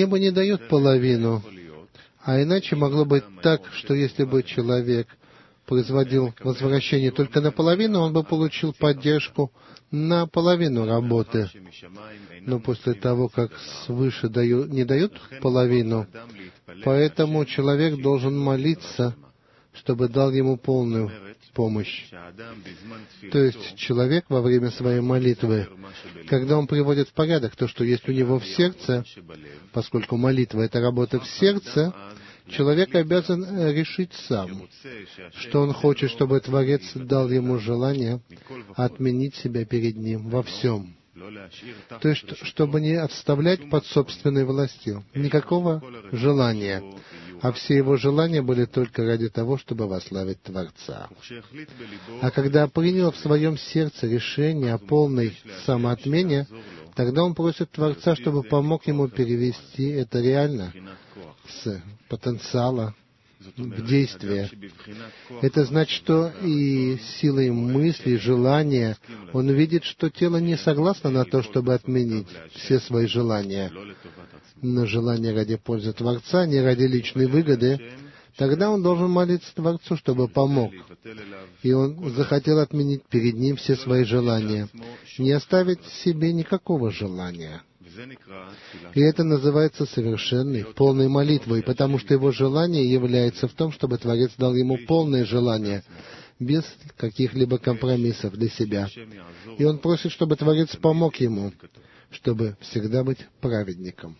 Небо не дает половину, а иначе могло быть так, что если бы человек производил возвращение только наполовину, он бы получил поддержку на половину работы. Но после того, как свыше не дают половину, поэтому человек должен молиться, чтобы дал ему полную помощь. То есть человек во время своей молитвы, когда он приводит в порядок то, что есть у него в сердце, поскольку молитва — это работа в сердце, человек обязан решить сам, что он хочет, чтобы Творец дал ему желание отменить себя перед ним во всем. То есть, чтобы не отставлять под собственной властью никакого желания, а все его желания были только ради того, чтобы восславить Творца. А когда принял в своем сердце решение о полной самоотмене, тогда он просит Творца, чтобы помог ему перевести это реально с потенциала в действие. Это значит, что и силой мысли, желания он видит, что тело не согласно на то, чтобы отменить все свои желания, но желание ради пользы Творца, не ради личной выгоды. Тогда он должен молиться Творцу, чтобы помог. И он захотел отменить перед ним все свои желания, не оставить себе никакого желания. И это называется совершенной, полной молитвой, потому что его желание является в том, чтобы Творец дал ему полное желание, без каких-либо компромиссов для себя. И он просит, чтобы Творец помог ему, чтобы всегда быть праведником.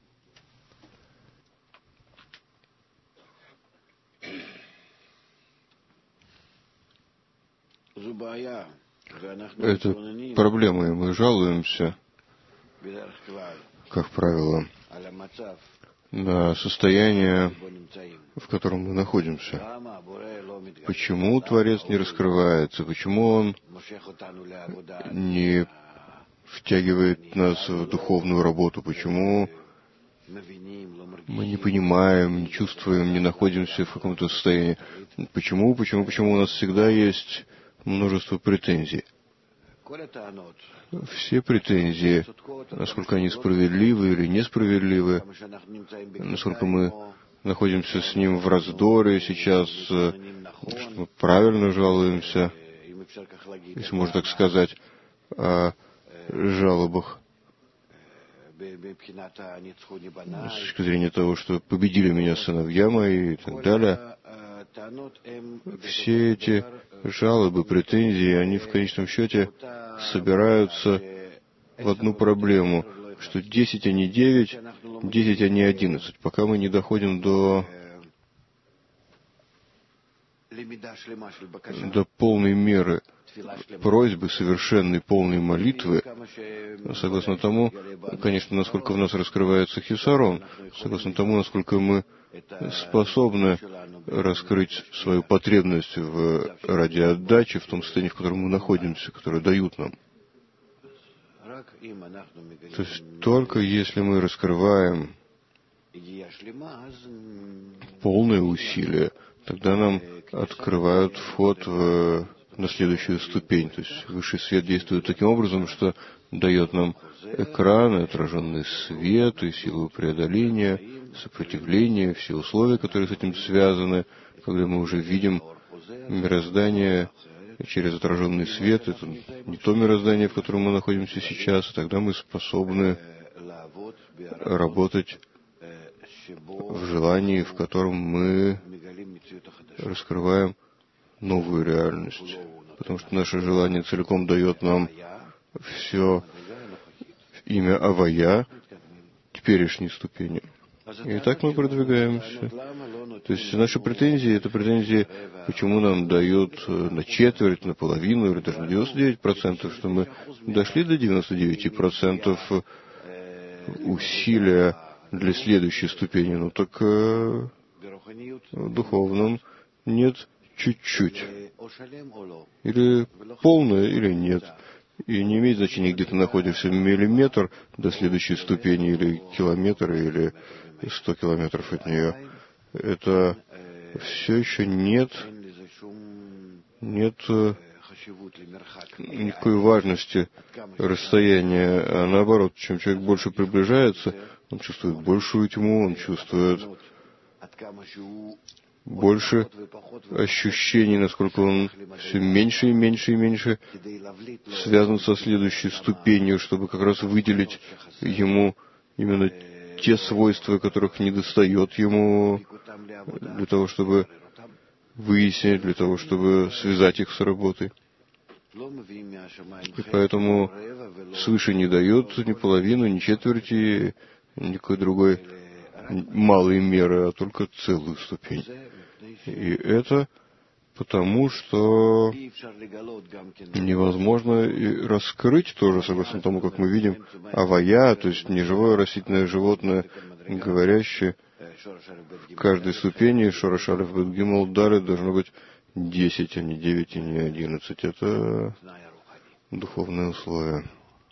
Это проблема, и мы жалуемся, как правило, на состояние, в котором мы находимся. Почему Творец не раскрывается? Почему Он не втягивает нас в духовную работу? Почему мы не понимаем, не чувствуем, не находимся в каком-то состоянии? Почему у нас всегда есть множество претензий? Все претензии, насколько они справедливы или несправедливы, насколько мы находимся с ним в раздоре сейчас, что мы правильно жалуемся, если можно так сказать, о жалобах, с точки зрения того, что победили меня сыновья мои и так далее. Все эти жалобы, претензии, они в конечном счете собираются в одну проблему, что 10, а не 9, 10, а не 11, пока мы не доходим до полной меры просьбы, совершенной полной молитвы, согласно тому, конечно, насколько в нас раскрывается хисарон, согласно тому, насколько мы способны раскрыть свою потребность в радиоотдаче, в том состоянии, в котором мы находимся, которое дают нам. То есть только если мы раскрываем полное усилие, тогда нам открывают вход на следующую ступень. То есть высший свет действует таким образом, что дает нам экран, отраженный свет и силу преодоления, сопротивления, все условия, которые с этим связаны. Когда мы уже видим мироздание через отраженный свет, это не то мироздание, в котором мы находимся сейчас, тогда мы способны работать в желании, в котором мы раскрываем новую реальность. Потому что наше желание целиком дает нам все имя Авая, теперешней ступени. И так мы продвигаемся. То есть наши претензии — это претензии, почему нам дают на четверть, на половину, или даже на 99%, что мы дошли до 99% усилия для следующей ступени. Ну так в духовном нет чуть-чуть. Или полное, или нет. И не имеет значения, где ты находишься, миллиметр до следующей ступени, или километр, или 100 километров от нее. Это все еще нет никакой важности расстояния. А наоборот, чем человек больше приближается, Он чувствует большую тьму, он чувствует больше ощущений, насколько он все меньше и меньше и меньше связан со следующей ступенью, чтобы как раз выделить ему именно те свойства, которых недостает ему, для того, чтобы выяснить, для того, чтобы связать их с работой. И поэтому свыше не дает ни половину, ни четверти, никакой другой малой меры, а только целую ступень. И это потому, что невозможно и раскрыть тоже, согласно тому, как мы видим, авая, то есть неживое растительное животное, говорящее, в каждой ступени Шораш Алеф Бет Гимел Далет должно быть 10, а не 9, и не 11. Это духовные условия.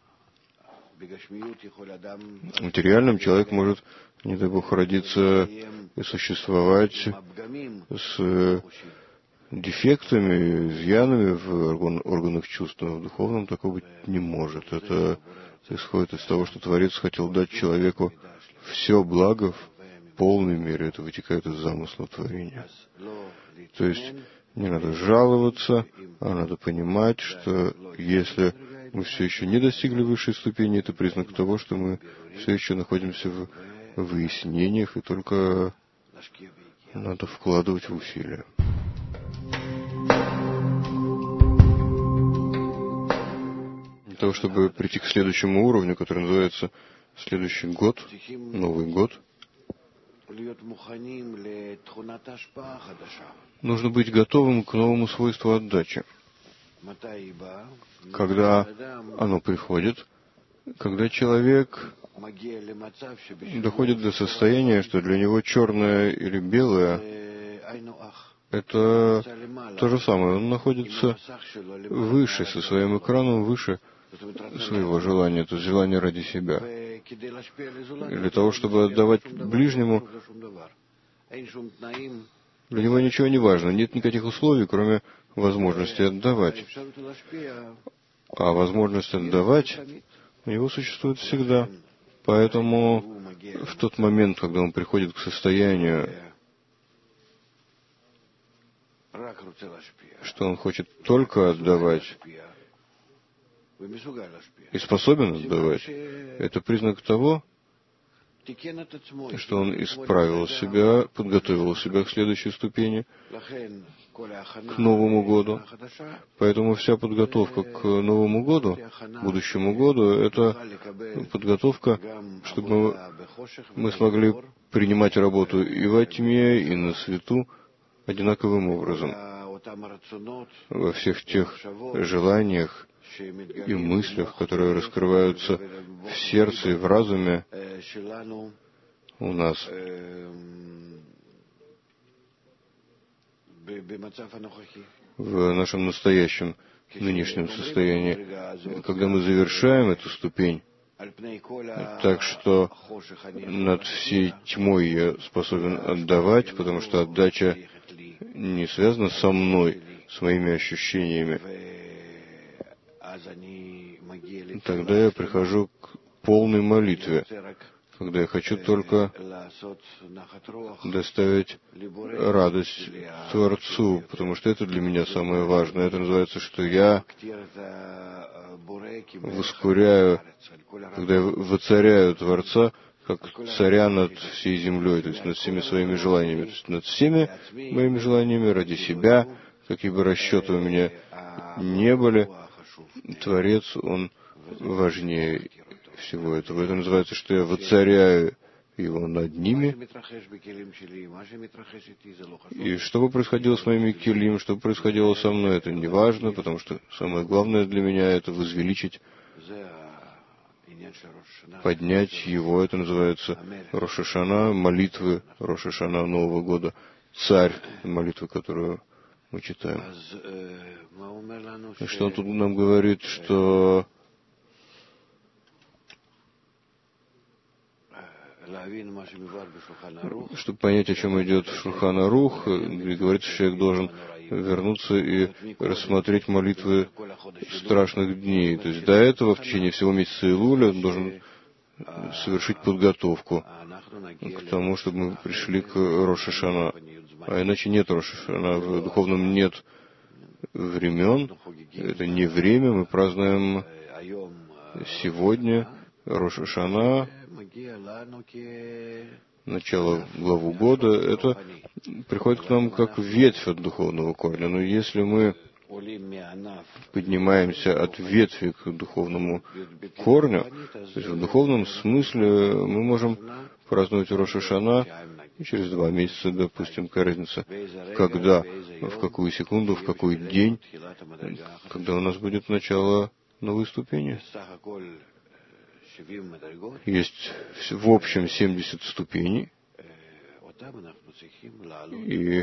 В материальном человек может, не дай Бог, родиться и существовать с дефектами, изъянами в органах чувств, но в духовном такого быть не может. Это исходит из того, что Творец хотел дать человеку все благо в полной мере. Это вытекает из замысла творения. То есть не надо жаловаться, а надо понимать, что если мы все еще не достигли высшей ступени, это признак того, что мы все еще находимся в выяснениях, и только надо вкладывать в усилия. Для того, чтобы прийти к следующему уровню, который называется следующий год, Новый год, нужно быть готовым к новому свойству отдачи. Когда оно приходит, когда человек доходит до состояния, что для него черное или белое — это то же самое. Он находится выше, со своим экраном выше своего желания, то есть желания ради себя. И для того, чтобы отдавать ближнему, для него ничего не важно, нет никаких условий, кроме возможности отдавать. А возможность отдавать у него существует всегда. Поэтому в тот момент, когда он приходит к состоянию, что он хочет только отдавать и способен отдавать, это признак того, что он исправил себя, подготовил себя к следующей ступени, к Новому году. Поэтому вся подготовка к Новому году, будущему году, это подготовка, чтобы мы смогли принимать работу и во тьме, и на свету одинаковым образом. Во всех тех желаниях и мыслях, которые раскрываются в сердце и в разуме у нас. В нашем настоящем, нынешнем состоянии, когда мы завершаем эту ступень, так что над всей тьмой я способен отдавать, потому что отдача не связана со мной, с моими ощущениями. Тогда я прихожу к полной молитве, когда я хочу только доставить радость Творцу, потому что это для меня самое важное. Это называется, что я воскуряю, когда я воцаряю Творца, как царя над всей землей, то есть над всеми своими желаниями, то есть над всеми моими желаниями ради себя, какие бы расчеты у меня не были, Творец, он важнее всего этого. Это называется, что я воцаряю его над ними. И что бы происходило с моими килим, что бы происходило со мной, это не важно, потому что самое главное для меня — это возвеличить, поднять его. Это называется Рош ха-Шана, молитвы Рош ха-Шана Нового года, царь, молитвы, которую мы читаем. И что он тут нам говорит, что чтобы понять, о чем идет в Шулхан Арух, говорится, что человек должен вернуться и рассмотреть молитвы страшных дней. То есть до этого, в течение всего месяца Илуля, он должен совершить подготовку к тому, чтобы мы пришли к Рош ха-Шана. А иначе нет Рош ха-Шана. В духовном нет времен. Это не время. Мы празднуем сегодня Рош ха-Шана, начало главу года. Это приходит к нам как ветвь от духовного корня. Но если мы поднимаемся от ветви к духовному корню, то есть в духовном смысле мы можем праздновать Рош ха-Шана и через 2 месяца, допустим, какая разница, когда, в какую секунду, в какой день, когда у нас будет начало новой ступени. Есть в общем 70 ступеней, и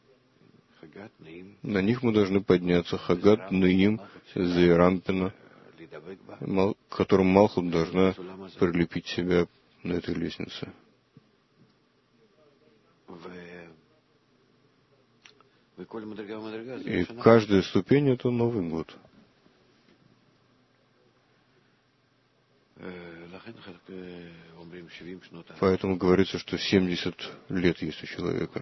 на них мы должны подняться. Хагат Наим Зейрампина, к которым Малхут должна прилепить себя на этой лестнице. И каждая ступень — это Новый год. Поэтому говорится, что 70 лет есть у человека.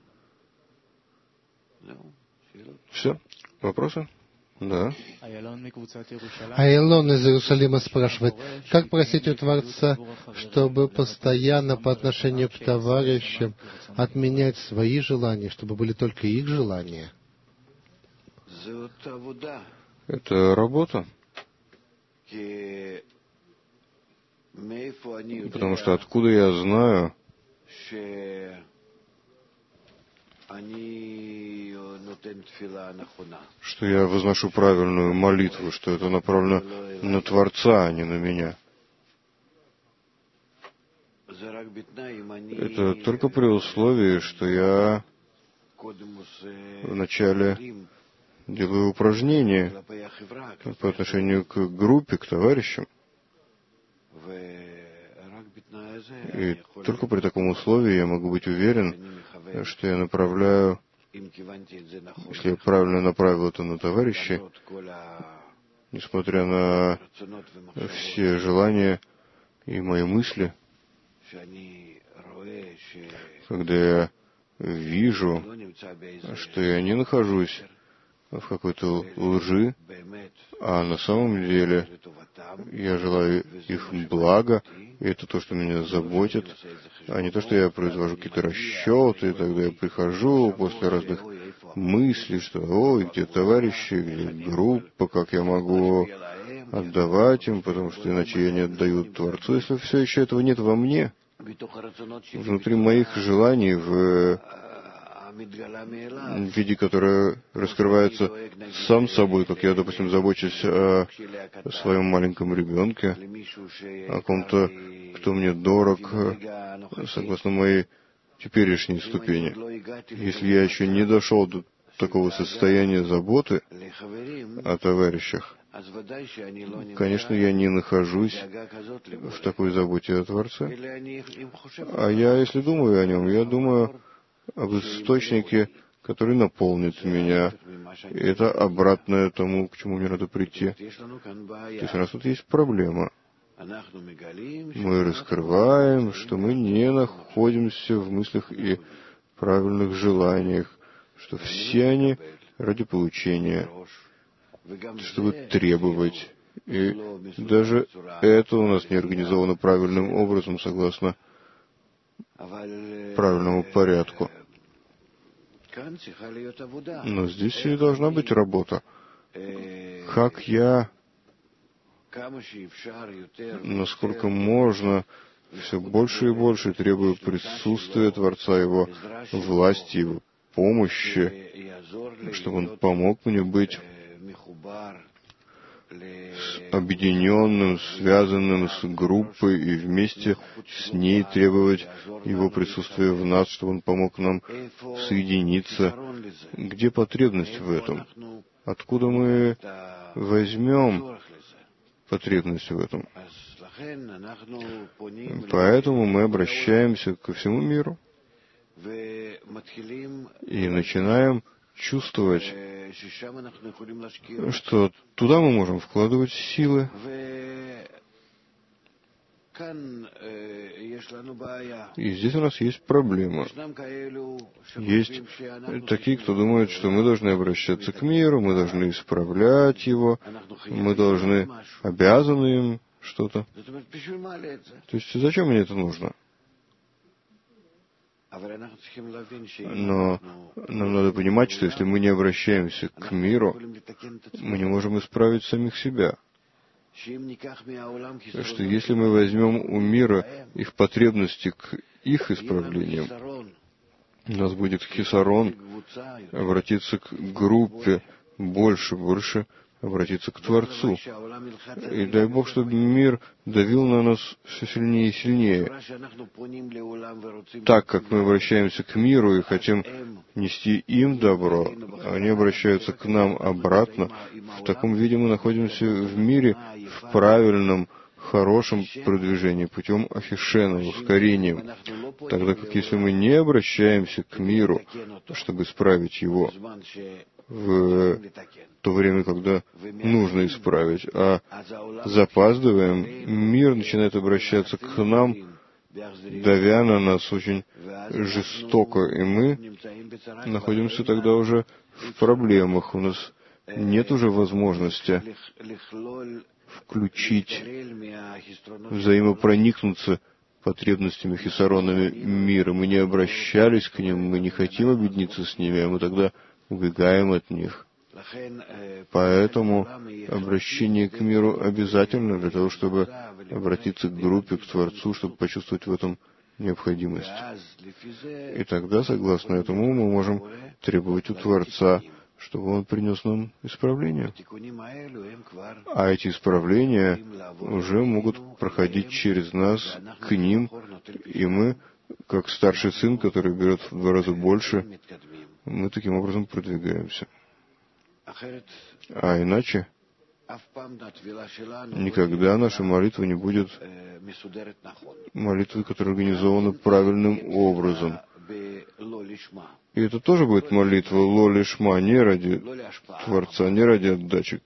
Все? Вопросы? Да. Айлон из Иерусалима спрашивает, как просить у Творца, чтобы постоянно по отношению к товарищам отменять свои желания, чтобы были только их желания? Это работа. Потому что откуда я знаю, что я возношу правильную молитву, что это направлено на Творца, а не на меня? Это только при условии, что я вначале делаю упражнения по отношению к группе, к товарищам. И только при таком условии я могу быть уверен, что я направляю, если я правильно направил это на товарищей, несмотря на все желания и мои мысли, когда я вижу, что я не нахожусь в какой-то лжи, а на самом деле я желаю их блага, и это то, что меня заботит, а не то, что я произвожу какие-то расчеты, и тогда я прихожу после разных мыслей, что «Ой, где товарищи, где группа, как я могу отдавать им, потому что иначе я не отдаю Творцу». Если все еще этого нет во мне, внутри моих желаний, в виде, которое раскрывается сам собой, как я, допустим, забочусь о своем маленьком ребенке, о ком-то, кто мне дорог, согласно моей теперешней ступени. Если я еще не дошел до такого состояния заботы о товарищах, конечно, я не нахожусь в такой заботе о Творце. А я, если думаю о нем, я думаю об источнике, который наполнит меня. И это обратное тому, к чему мне надо прийти. То есть у нас тут есть проблема. Мы раскрываем, что мы не находимся в мыслях и правильных желаниях, что все они ради получения, чтобы требовать. И даже это у нас не организовано правильным образом, согласно правильному порядку. Но здесь и должна быть работа. Как я, насколько можно, все больше и больше требую присутствия Творца, Его власти, Его помощи, чтобы Он помог мне быть объединенным, связанным с группой и вместе с ней требовать Его присутствия в нас, чтобы Он помог нам соединиться. Где потребность в этом? Откуда мы возьмем потребность в этом? Поэтому мы обращаемся ко всему миру и начинаем чувствовать, что туда мы можем вкладывать силы, И здесь у нас есть проблема. Есть такие, кто думает, что мы должны обращаться к миру, мы должны исправлять его, мы должны, обязаны им что-то. То есть зачем мне это нужно? Но нам надо понимать, что если мы не обращаемся к миру, мы не можем исправить самих себя. Что если мы возьмем у мира их потребности к их исправлениям, у нас будет хисарон, обратиться к группе больше, обратиться к Творцу. И дай Бог, чтобы мир давил на нас все сильнее и сильнее. Так как мы обращаемся к миру и хотим нести им добро, они обращаются к нам обратно. В таком виде мы находимся в мире в правильном, хорошем продвижении, путем ахишена, ускорением. Тогда как если мы не обращаемся к миру, чтобы исправить его, в то время, когда нужно исправить, а запаздываем, мир начинает обращаться к нам, давя на нас очень жестоко, и мы находимся тогда уже в проблемах. У нас нет уже возможности включить, взаимопроникнуться потребностями, хисаронами мира. Мы не обращались к ним, мы не хотим объединиться с ними, а мы тогда убегаем от них. Поэтому обращение к миру обязательно для того, чтобы обратиться к группе, к Творцу, чтобы почувствовать в этом необходимость. И тогда, согласно этому, мы можем требовать у Творца, чтобы Он принес нам исправление. А эти исправления уже могут проходить через нас к ним, и мы, как старший сын, который берет в 2 раза больше, мы таким образом продвигаемся. А иначе никогда наша молитва не будет молитвой, которая организована правильным образом. И это тоже будет молитва ло-лишма, не ради Творца, не ради отдачи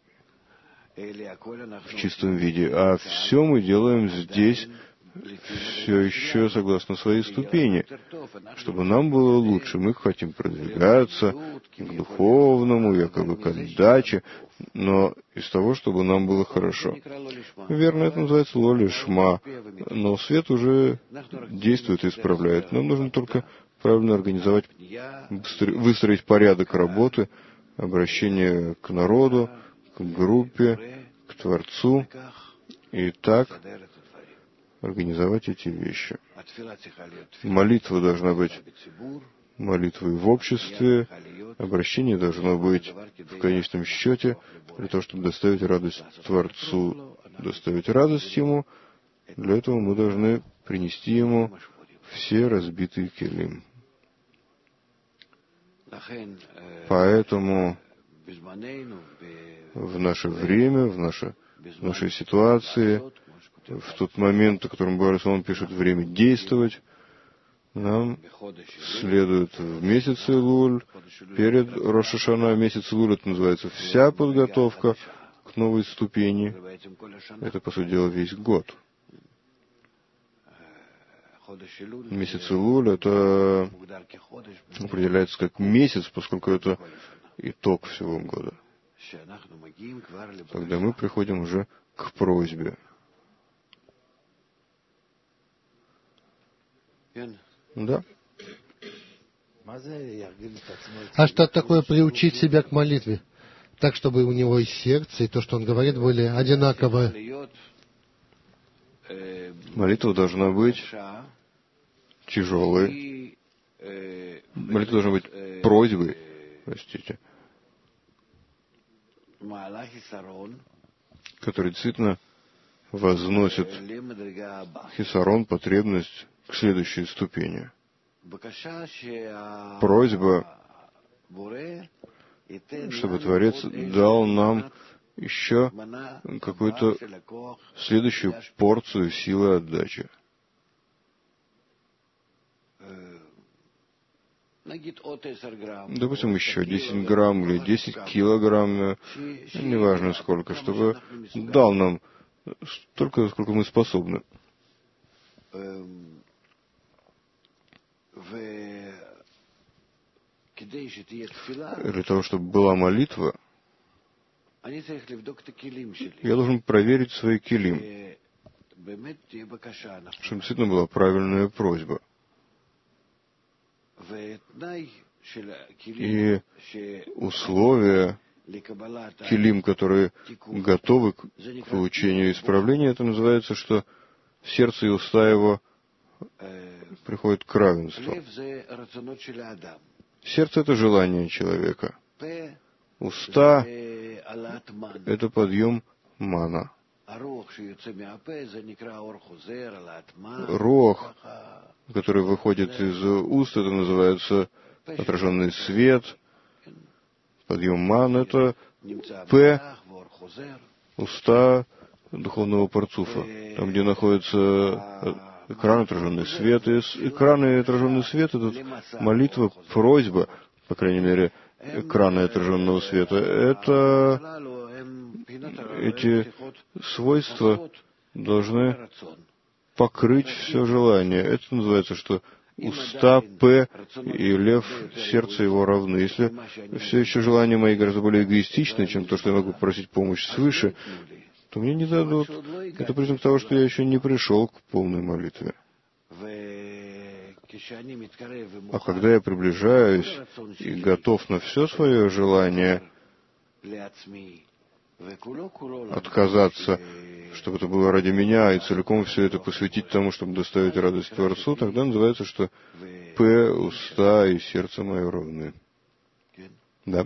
в чистом виде, а все мы делаем здесь, все еще согласно своей ступени, чтобы нам было лучше. Мы хотим продвигаться к духовному, якобы к отдаче, но из того, чтобы нам было хорошо. Верно, это называется ло-лишма, но свет уже действует и исправляет. Нам нужно только правильно организовать, выстроить порядок работы, обращение к народу, к группе, к Творцу, и так организовать эти вещи. Молитва должна быть молитвой в обществе, обращение должно быть в конечном счете для того, чтобы доставить радость Творцу, доставить радость Ему. Для этого мы должны принести Ему все разбитые келим. Поэтому в наше время, в нашей ситуации, в тот момент, о котором Барисалам пишет, время действовать, нам следует в месяц Илуль, перед Рош ха-Шана, месяц Илуль, это называется вся подготовка к новой ступени. Это, по сути дела, весь год. Месяц Илуль, это определяется как месяц, поскольку это итог всего года. Когда мы приходим уже к просьбе. Да. А что такое приучить себя к молитве? Так, чтобы у него и сердце, и то, что он говорит, были одинаковые. Молитва должна быть тяжелой. Молитва должна быть просьбой, который действительно возносит хисарон, потребность, к следующей ступени. Просьба, чтобы Творец дал нам еще какую-то следующую порцию силы отдачи. Допустим, еще 10 грамм или 10 килограмм, неважно сколько, чтобы дал нам столько, сколько мы способны. Для того, чтобы была молитва, я должен проверить свои келим, чтобы действительно была правильная просьба. И условия келим, которые готовы к получению исправления, это называется, что сердце и уста его приходят к равенству. Сердце — это желание человека. Уста — это подъем мана. Руах, который выходит из уст, это называется отраженный свет. Подъем ман — это П, уста духовного парцуфа, там, где находится экран, отраженный свет. И экран и отраженный свет — это молитва, просьба, по крайней мере, экрана отраженного света. Это эти свойства должны покрыть все желание. Это называется, что уста П и лев, сердце его равны. Если все еще желания мои гораздо более эгоистичны, чем то, что я могу просить помощь свыше, то мне не дадут. Это признак того, что я еще не пришел к полной молитве. А когда я приближаюсь и готов на все свое желание отказаться, чтобы это было ради меня, и целиком все это посвятить тому, чтобы доставить радость Творцу, тогда называется, что П, уста и сердце мое равны. Да?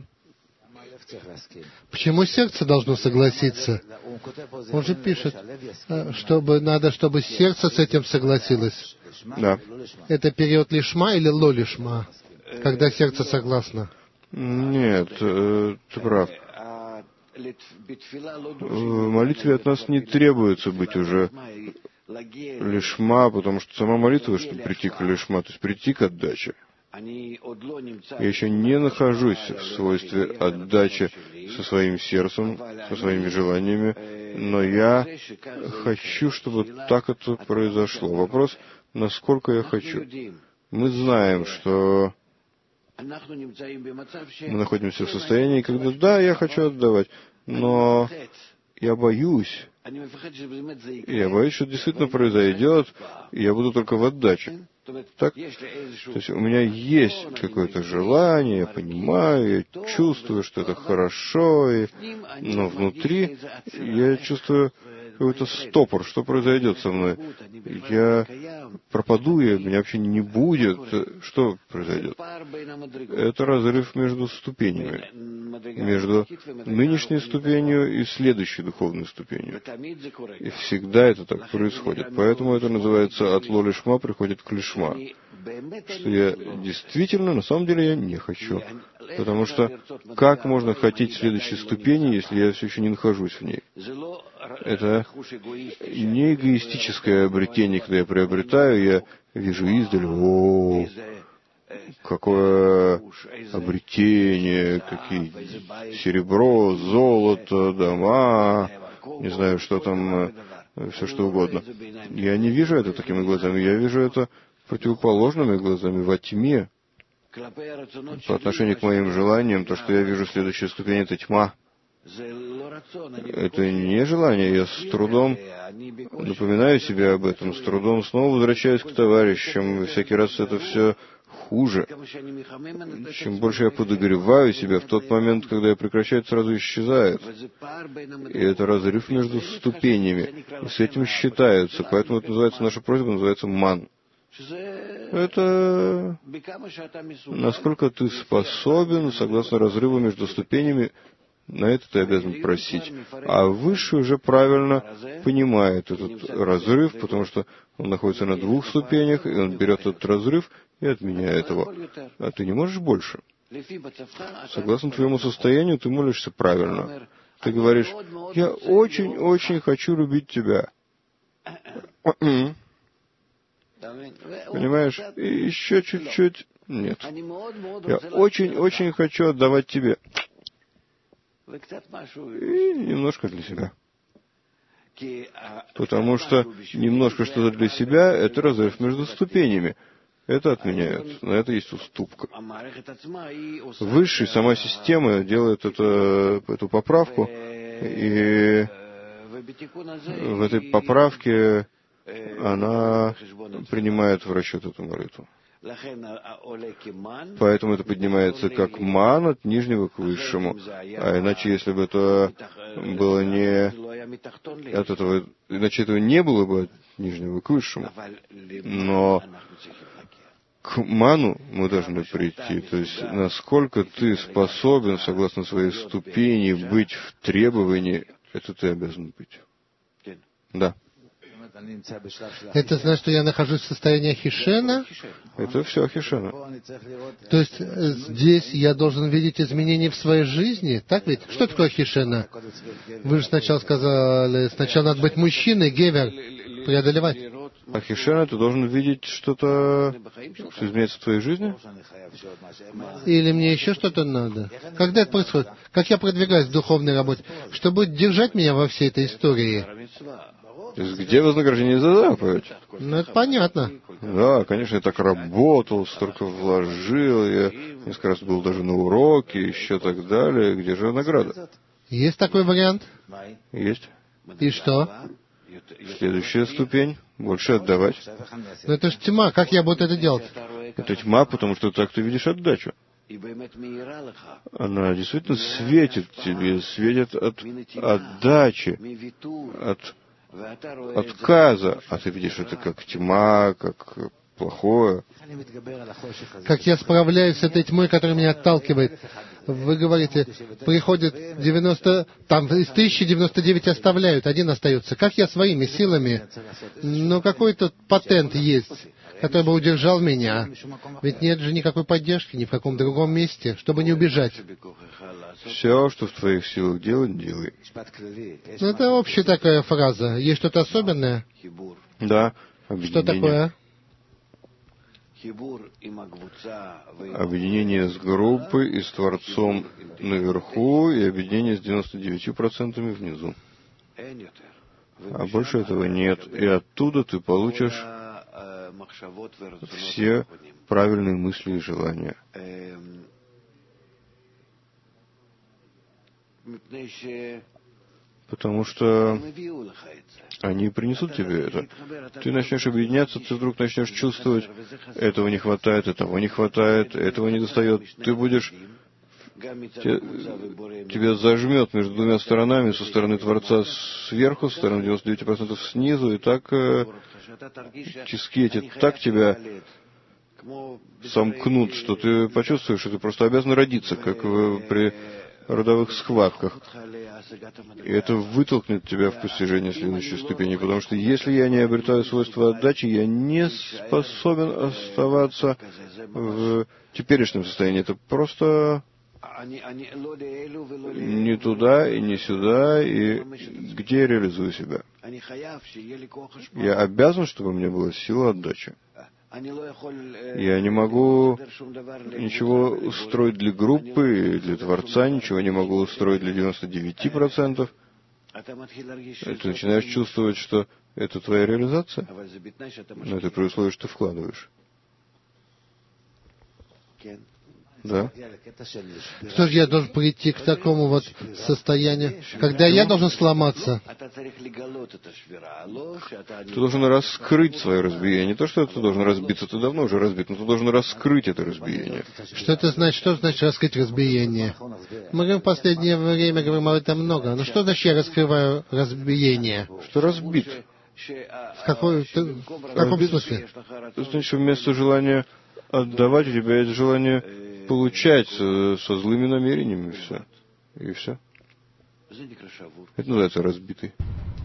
Почему сердце должно согласиться? Он же пишет, чтобы сердце с этим согласилось. Да. Это период лишма или ло лишма, когда сердце согласно? Нет, ты прав. В молитве от нас не требуется быть уже лишма, потому что сама молитва, чтобы прийти к лишма, то есть прийти к отдаче. Я еще не нахожусь в свойстве отдачи со своим сердцем, со своими желаниями, но я хочу, чтобы так это произошло. Вопрос, насколько я хочу. Мы знаем, что мы находимся в состоянии, когда, да, я хочу отдавать, но я боюсь, что действительно произойдет, и я буду только в отдаче. Так? То есть у меня есть какое-то желание, я понимаю, я чувствую, что это хорошо, но внутри я чувствую какой-то стопор, что произойдет со мной. Я пропаду, и меня вообще не будет. Что произойдет? Это разрыв между ступенями, между нынешней ступенью и следующей духовной ступенью. И всегда это так происходит. Поэтому это называется «от ло лишма приходит к лишма». Что я действительно, на самом деле, я не хочу. Потому что как можно хотеть следующей ступени, если я все еще не нахожусь в ней? Это не эгоистическое обретение, когда я приобретаю, я вижу издали, о, какое обретение, какие серебро, золото, дома, не знаю, что там, все что угодно. Я не вижу это такими глазами, я вижу это противоположными глазами, во тьме. По отношению к моим желаниям, то, что я вижу следующая ступень, это тьма. Это не желание. Я с трудом напоминаю себе об этом, с трудом снова возвращаюсь к товарищам, и всякий раз это все хуже. Чем больше я подогреваю себя, в тот момент, когда я прекращаю, сразу исчезает. И это разрыв между ступенями. И с этим считаются. Поэтому это называется, наша просьба называется ман. Это насколько ты способен, согласно разрыву между ступенями, на это ты обязан просить. А Высший уже правильно понимает этот разрыв, потому что он находится на 2 ступенях, и он берет этот разрыв и отменяет его. А ты не можешь больше. Согласно твоему состоянию, ты молишься правильно. Ты говоришь, я очень-очень хочу любить тебя. Понимаешь? И еще чуть-чуть. Нет. Я очень-очень хочу отдавать тебе. И немножко для себя. Потому что немножко что-то для себя — это разрыв между ступенями. Это отменяют, но это есть уступка. Высшая сама система делает эту поправку, и в этой поправке она принимает в расчет эту молитву. Поэтому это поднимается как ман от нижнего к высшему. А иначе, если бы это было не от этого, иначе этого не было бы от нижнего к высшему. Но к ману мы должны прийти. То есть, насколько ты способен, согласно своей ступени, быть в требовании, это ты обязан быть. Да. Это значит, что я нахожусь в состоянии Ахишена? Это все Ахишена. То есть здесь я должен видеть изменения в своей жизни? Так ведь? Что такое Ахишена? Вы же сначала сказали, сначала надо быть мужчиной, гевер, преодолевать. Ахишена, ты должен видеть что-то, что изменяется в твоей жизни? Или мне еще что-то надо? Когда это происходит? Как я продвигаюсь в духовной работе? Что будет держать меня во всей этой истории? То есть, где вознаграждение за заповедь? Ну, это понятно. Да, конечно, я так работал, столько вложил, я несколько раз был даже на уроке, еще так далее. Где же награда? Есть такой вариант? Есть. И что? Следующая ступень — больше отдавать. Но это же тьма, как я буду это делать? Это тьма, потому что так ты видишь отдачу. Она действительно светит тебе, светит от отдачи, от отказа, а ты видишь это как тьма, как плохое. Как я справляюсь с этой тьмой, которая меня отталкивает? Вы говорите, приходит 90, там из 1099 оставляют, один остается. Как я своими силами? Но какой-то патент есть, который бы удержал меня. Ведь нет же никакой поддержки ни в каком другом месте, чтобы не убежать. Все, что в твоих силах делать, делай. Ну, это общая такая фраза. Есть что-то особенное? Да, объединение. Что такое? Объединение с группой и с Творцом наверху, и объединение с 99% внизу. А больше этого нет. И оттуда ты получишь все правильные мысли и желания. Потому что они принесут тебе это. Ты начнешь объединяться, ты вдруг начнешь чувствовать, этого не хватает, этого не хватает, этого не достает. Ты будешь... Тебя зажмет между двумя сторонами, со стороны Творца сверху, со стороны 99% снизу, и так тиски эти так тебя сомкнут, что ты почувствуешь, что ты просто обязан родиться, как при родовых схватках. И это вытолкнет тебя в постижение следующей ступени, потому что если я не обретаю свойства отдачи, я не способен оставаться в теперешнем состоянии. Это просто не туда и не сюда, и где я реализую себя. Я обязан, чтобы у меня была сила отдачи. Я не могу ничего устроить для группы, для Творца, ничего не могу устроить для 99%. Ты начинаешь чувствовать, что это твоя реализация, но это при условии, что ты вкладываешь. Да. Что же я должен прийти к такому вот состоянию, когда я должен сломаться? Ты должен раскрыть свое разбиение. Не то, что ты должен разбиться, ты давно уже разбит, но ты должен раскрыть это разбиение. Что это значит? Что значит раскрыть разбиение? Мы говорим в последнее время, говорим об этом много. Но что значит я раскрываю разбиение? Что разбит. В каком смысле? То значит, вместо желания отдавать, у тебя есть желание получать со злыми намерениями, все. И все. Это называется разбитый.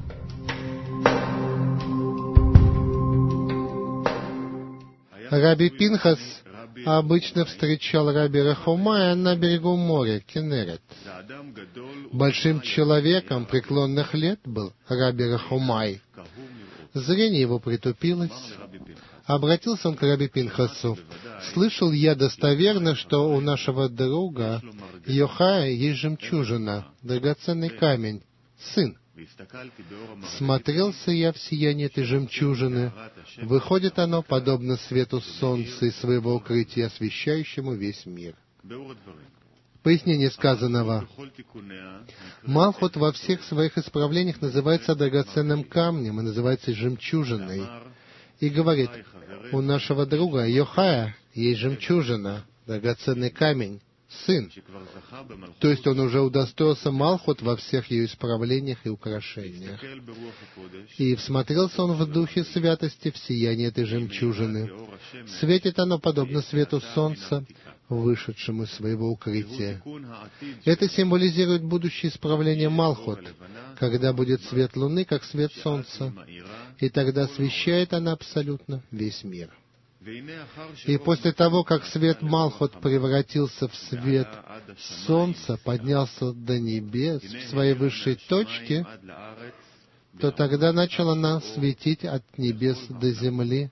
Раби Пинхас обычно встречал Раби Рахумая на берегу моря, Кенерет. Большим человеком преклонных лет был Раби Рахумай. Зрение его притупилось. Обратился он к Раби Пинхасу. «Слышал я достоверно, что у нашего друга Йохая есть жемчужина, драгоценный камень, сын Смотрелся я в сияние этой жемчужины. Выходит оно, подобно свету солнца из своего укрытия, освещающему весь мир. Пояснение сказанного. Малхут во всех своих исправлениях называется драгоценным камнем и называется жемчужиной. И говорит, у нашего друга Йохая есть жемчужина, драгоценный камень, сын. То есть он уже удостоился Малхут во всех ее исправлениях и украшениях. И всмотрелся он в духе святости в сияние этой жемчужины. Светит оно подобно свету солнца, вышедшему из своего укрытия. Это символизирует будущее исправление Малхут, когда будет свет луны, как свет солнца, и тогда освещает она абсолютно весь мир. И после того, как свет Малхут превратился в свет солнца, поднялся до небес в своей высшей точке, то тогда начала она светить от небес до земли.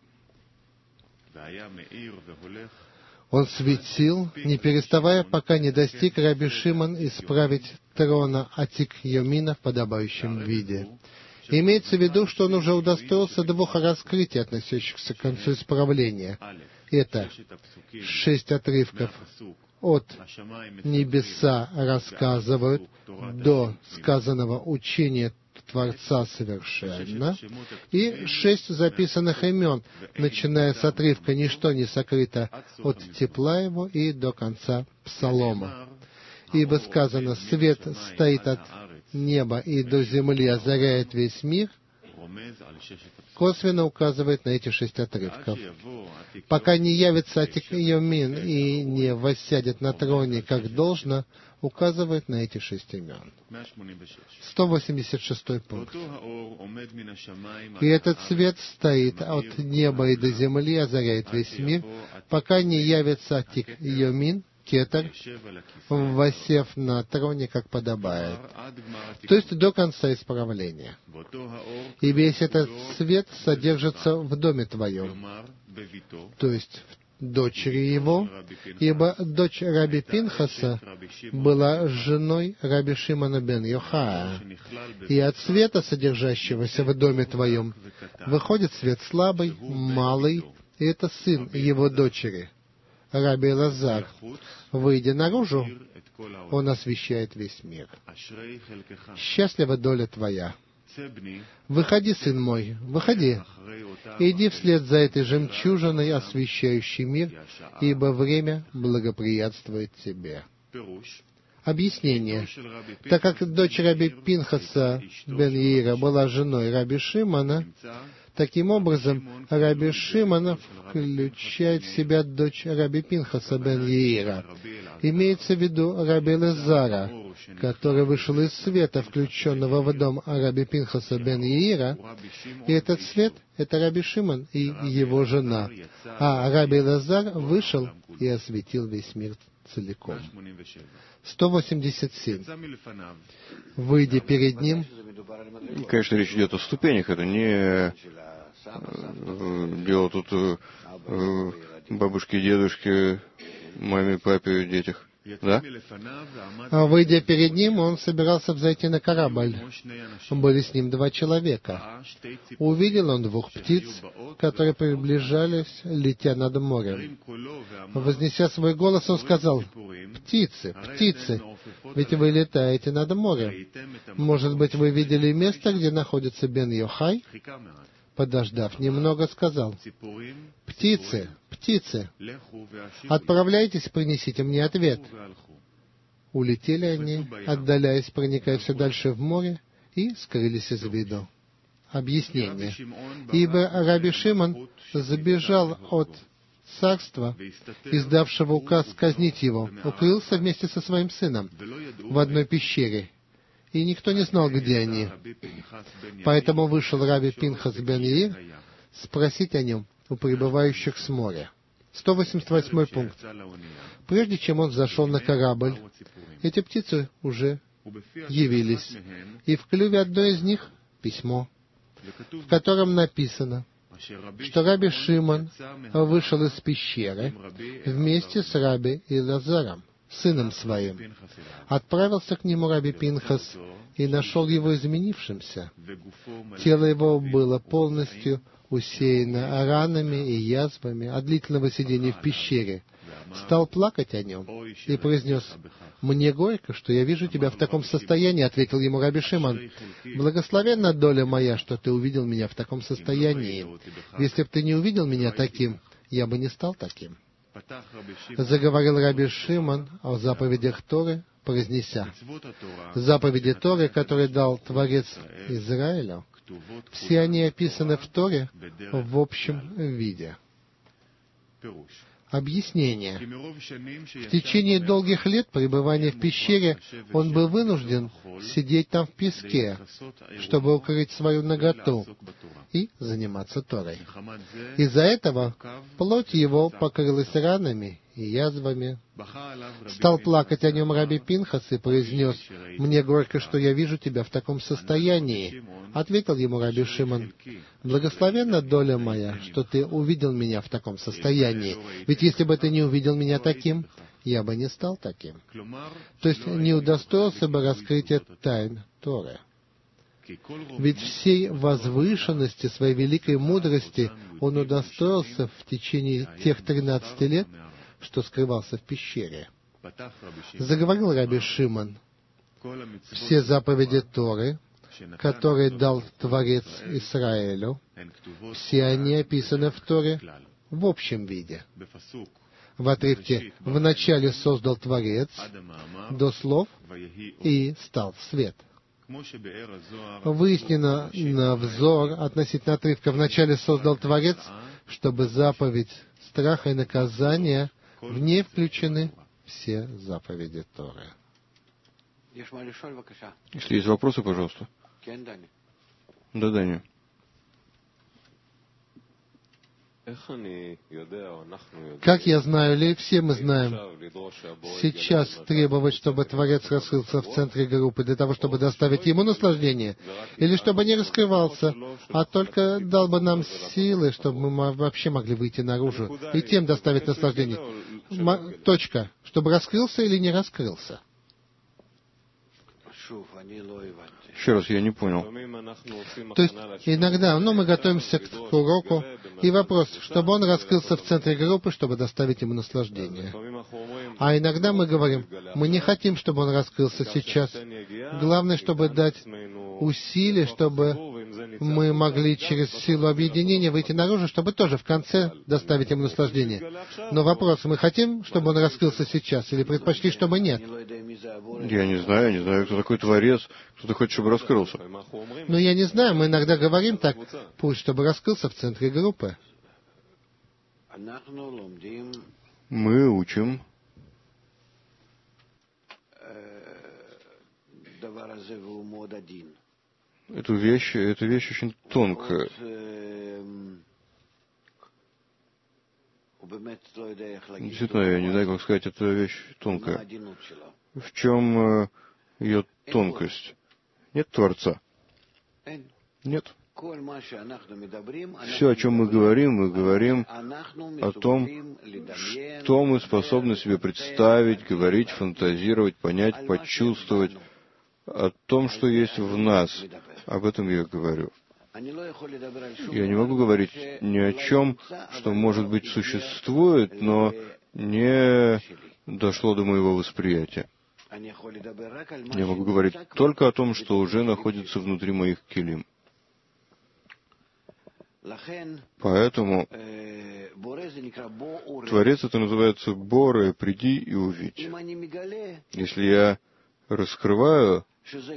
Он светил, не переставая, пока не достиг Раби Шимон исправить трона Атик Йомина в подобающем виде. Имеется в виду, что он уже удостоился двух раскрытий, относящихся к концу исправления. Это 6 отрывков от «Небеса рассказывают» до сказанного учения Творца совершенно, и 6 записанных имен, начиная с отрывка «Ничто не сокрыто от тепла его» и до конца Псалома. Ибо сказано «Свет стоит от неба и до земли озаряет весь мир», косвенно указывает на эти 6 отрывков. Пока не явится Атик Йомин и не воссядет на троне, как должно, указывает на эти 6 имен. 186 пункт. И этот свет стоит от неба и до земли, озаряет весь мир, пока не явится Атик Йомин, Кетер, воссев на троне, как подобает, то есть до конца исправления. И весь этот свет содержится в доме твоем, то есть в дочери его, ибо дочь Раби Пинхаса была женой Раби Шимона бен Йохая, и от света, содержащегося в доме твоем, выходит свет слабый, малый, и это сын его дочери, Раби Элазар. Выйдя наружу, он освещает весь мир. Счастлива доля твоя. Выходи, сын мой, выходи. Иди вслед за этой жемчужиной, освещающей мир, ибо время благоприятствует тебе. Объяснение. Так как дочь Раби Пинхаса бен Яира была женой Раби Шимона, таким образом Раби Шимон включает в себя дочь Раби Пинхаса бен Яира. Имеется в виду Раби Элазара, который вышел из света, включенного в дом Раби Пинхаса бен Яира, и этот свет — это Раби Шимон и его жена, а Раби Элазар вышел и осветил весь мир целиком. 187. Выйдя перед ним... Конечно, речь идет о ступенях, это не дело тут бабушке, дедушке, маме, папе, детях. Да? Выйдя перед ним, он собирался взойти на корабль. Были с ним 2 человека. Увидел он 2 птиц, которые приближались, летя над морем. Вознеся свой голос, он сказал: «Птицы, птицы, ведь вы летаете над морем. Может быть, вы видели место, где находится бен Йохай?» Подождав немного, сказал: «Птицы, птицы, отправляйтесь, принесите мне ответ». Улетели они, отдаляясь, проникая все дальше в море, и скрылись из виду. Объяснение. Ибо Раби Шимон забежал от царства, издавшего указ казнить его, укрылся вместе со своим сыном в одной пещере, и никто не знал, где они. Поэтому вышел Раби Пинхас бен Яир спросить о нем у прибывающих с моря. 188 пункт. Прежде чем он взошел на корабль, эти птицы уже явились, и в клюве одной из них письмо, в котором написано, что Раби Шимон вышел из пещеры вместе с Раби Элазаром, сыном своим. Отправился к нему Раби Пинхас и нашел его изменившимся. Тело его было полностью усеяно ранами и язвами от длительного сидения в пещере. Стал плакать о нем и произнес: «Мне горько, что я вижу тебя в таком состоянии», — ответил ему Раби Шимон. «Благословенна доля моя, что ты увидел меня в таком состоянии. Если бы ты не увидел меня таким, я бы не стал таким». Заговорил Раби Шимон о заповедях Торы, произнеся: «Заповеди Торы, которые дал Творец Израилю, все они описаны в Торе в общем виде». Объяснение. В течение долгих лет пребывания в пещере он был вынужден сидеть там в песке, чтобы укрыть свою наготу и заниматься Торой. Из-за этого плоть его покрылась ранами и язвами. Стал плакать о нем Раби Пинхас и произнес: «Мне горько, что я вижу тебя в таком состоянии». Ответил ему Раби Шимон: «Благословенна доля моя, что ты увидел меня в таком состоянии. Ведь если бы ты не увидел меня таким, я бы не стал таким». То есть не удостоился бы раскрытия тайн Торы. Ведь всей возвышенности, своей великой мудрости он удостоился в течение тех 13 лет, что скрывался в пещере. Заговорил Раби Шимон: «Все заповеди Торы, которые дал Творец Израилю, все они описаны в Торе в общем виде». В отрывке «Вначале создал Творец» до слов «и стал свет». Выяснено на взор относительно отрывка «Вначале создал Творец», чтобы заповедь страха и наказания в ней включены все заповеди Торы. Если есть вопросы, пожалуйста. Да, Даня. Как я знаю, или все мы знаем, сейчас требовать, чтобы Творец раскрылся в центре группы для того, чтобы доставить ему наслаждение, или чтобы не раскрывался, а только дал бы нам силы, чтобы мы вообще могли выйти наружу и тем доставить наслаждение. Точка. Чтобы раскрылся или не раскрылся. Еще раз, я не понял. То есть иногда, мы готовимся к уроку, и вопрос, чтобы он раскрылся в центре группы, чтобы доставить ему наслаждение. А иногда мы говорим, мы не хотим, чтобы он раскрылся сейчас. Главное, чтобы дать усилия, чтобы мы могли через силу объединения выйти наружу, чтобы тоже в конце доставить ему наслаждение. Но вопрос, мы хотим, чтобы он раскрылся сейчас, или предпочли, чтобы нет? Я не знаю, кто такой Творец, кто ты хочешь, чтобы раскрылся. Но я не знаю, мы иногда говорим так, пусть, чтобы раскрылся в центре группы. Мы учим эту вещь очень тонкая. Действительно, я не знаю, как сказать, эта вещь тонкая. В чем ее тонкость? Нет Творца? Нет. Все, о чем мы говорим о том, что мы способны себе представить, говорить, фантазировать, понять, почувствовать, о том, что есть в нас. Об этом я говорю. Я не могу говорить ни о чем, что, может быть, существует, но не дошло до моего восприятия. Я могу говорить только о том, что уже находится внутри моих килим. Поэтому Творец это называется «Боре, приди и увидь». Если я раскрываю,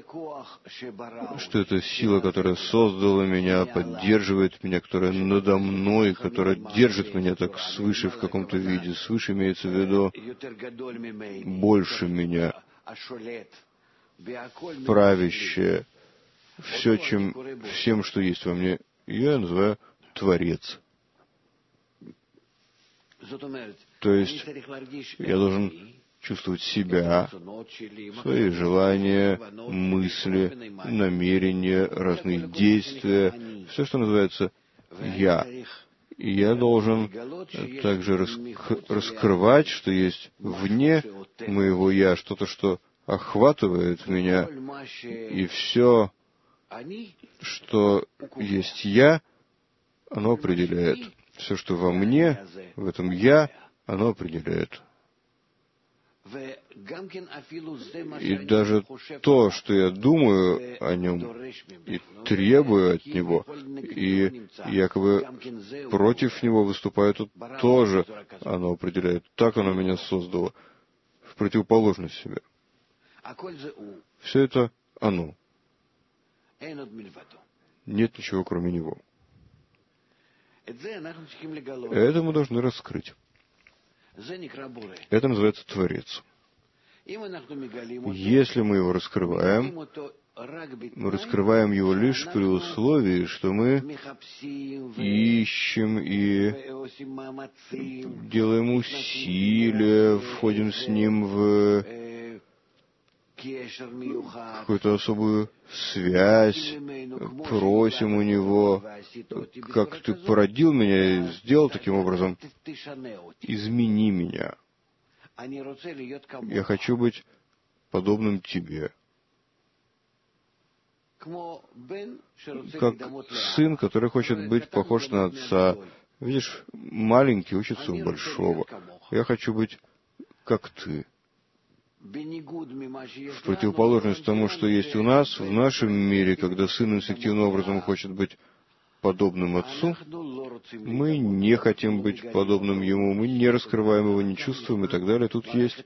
что это сила, которая создала меня, поддерживает меня, которая надо мной, которая держит меня так свыше в каком-то виде. Свыше имеется в виду больше меня, правящее, всем, что есть во мне, я называю Творец. То есть я должен чувствовать себя, свои желания, мысли, намерения, разные действия, все, что называется «я». И я должен также раскрывать, что есть вне моего «я», что-то, что охватывает меня, и все, что есть «я», оно определяет. Все, что во мне, в этом «я», оно определяет. И даже то, что я думаю о нем и требую от него, и якобы против него выступаю, то тоже оно определяет. Так оно меня создало, в противоположность себе. Все это оно. Нет ничего, кроме него. Это мы должны раскрыть. Это называется Творец. Если мы его раскрываем, мы раскрываем его лишь при условии, что мы ищем и делаем усилия, входим с ним в какую-то особую связь, просим у него, как ты породил меня и сделал таким образом, измени меня. Я хочу быть подобным тебе. Как сын, который хочет быть похож на отца. Видишь, маленький учится у большого. Я хочу быть как ты. В противоположность тому, что есть у нас, в нашем мире, когда сын инстинктивным образом хочет быть подобным отцу, мы не хотим быть подобным ему, мы не раскрываем его, не чувствуем и так далее. Тут есть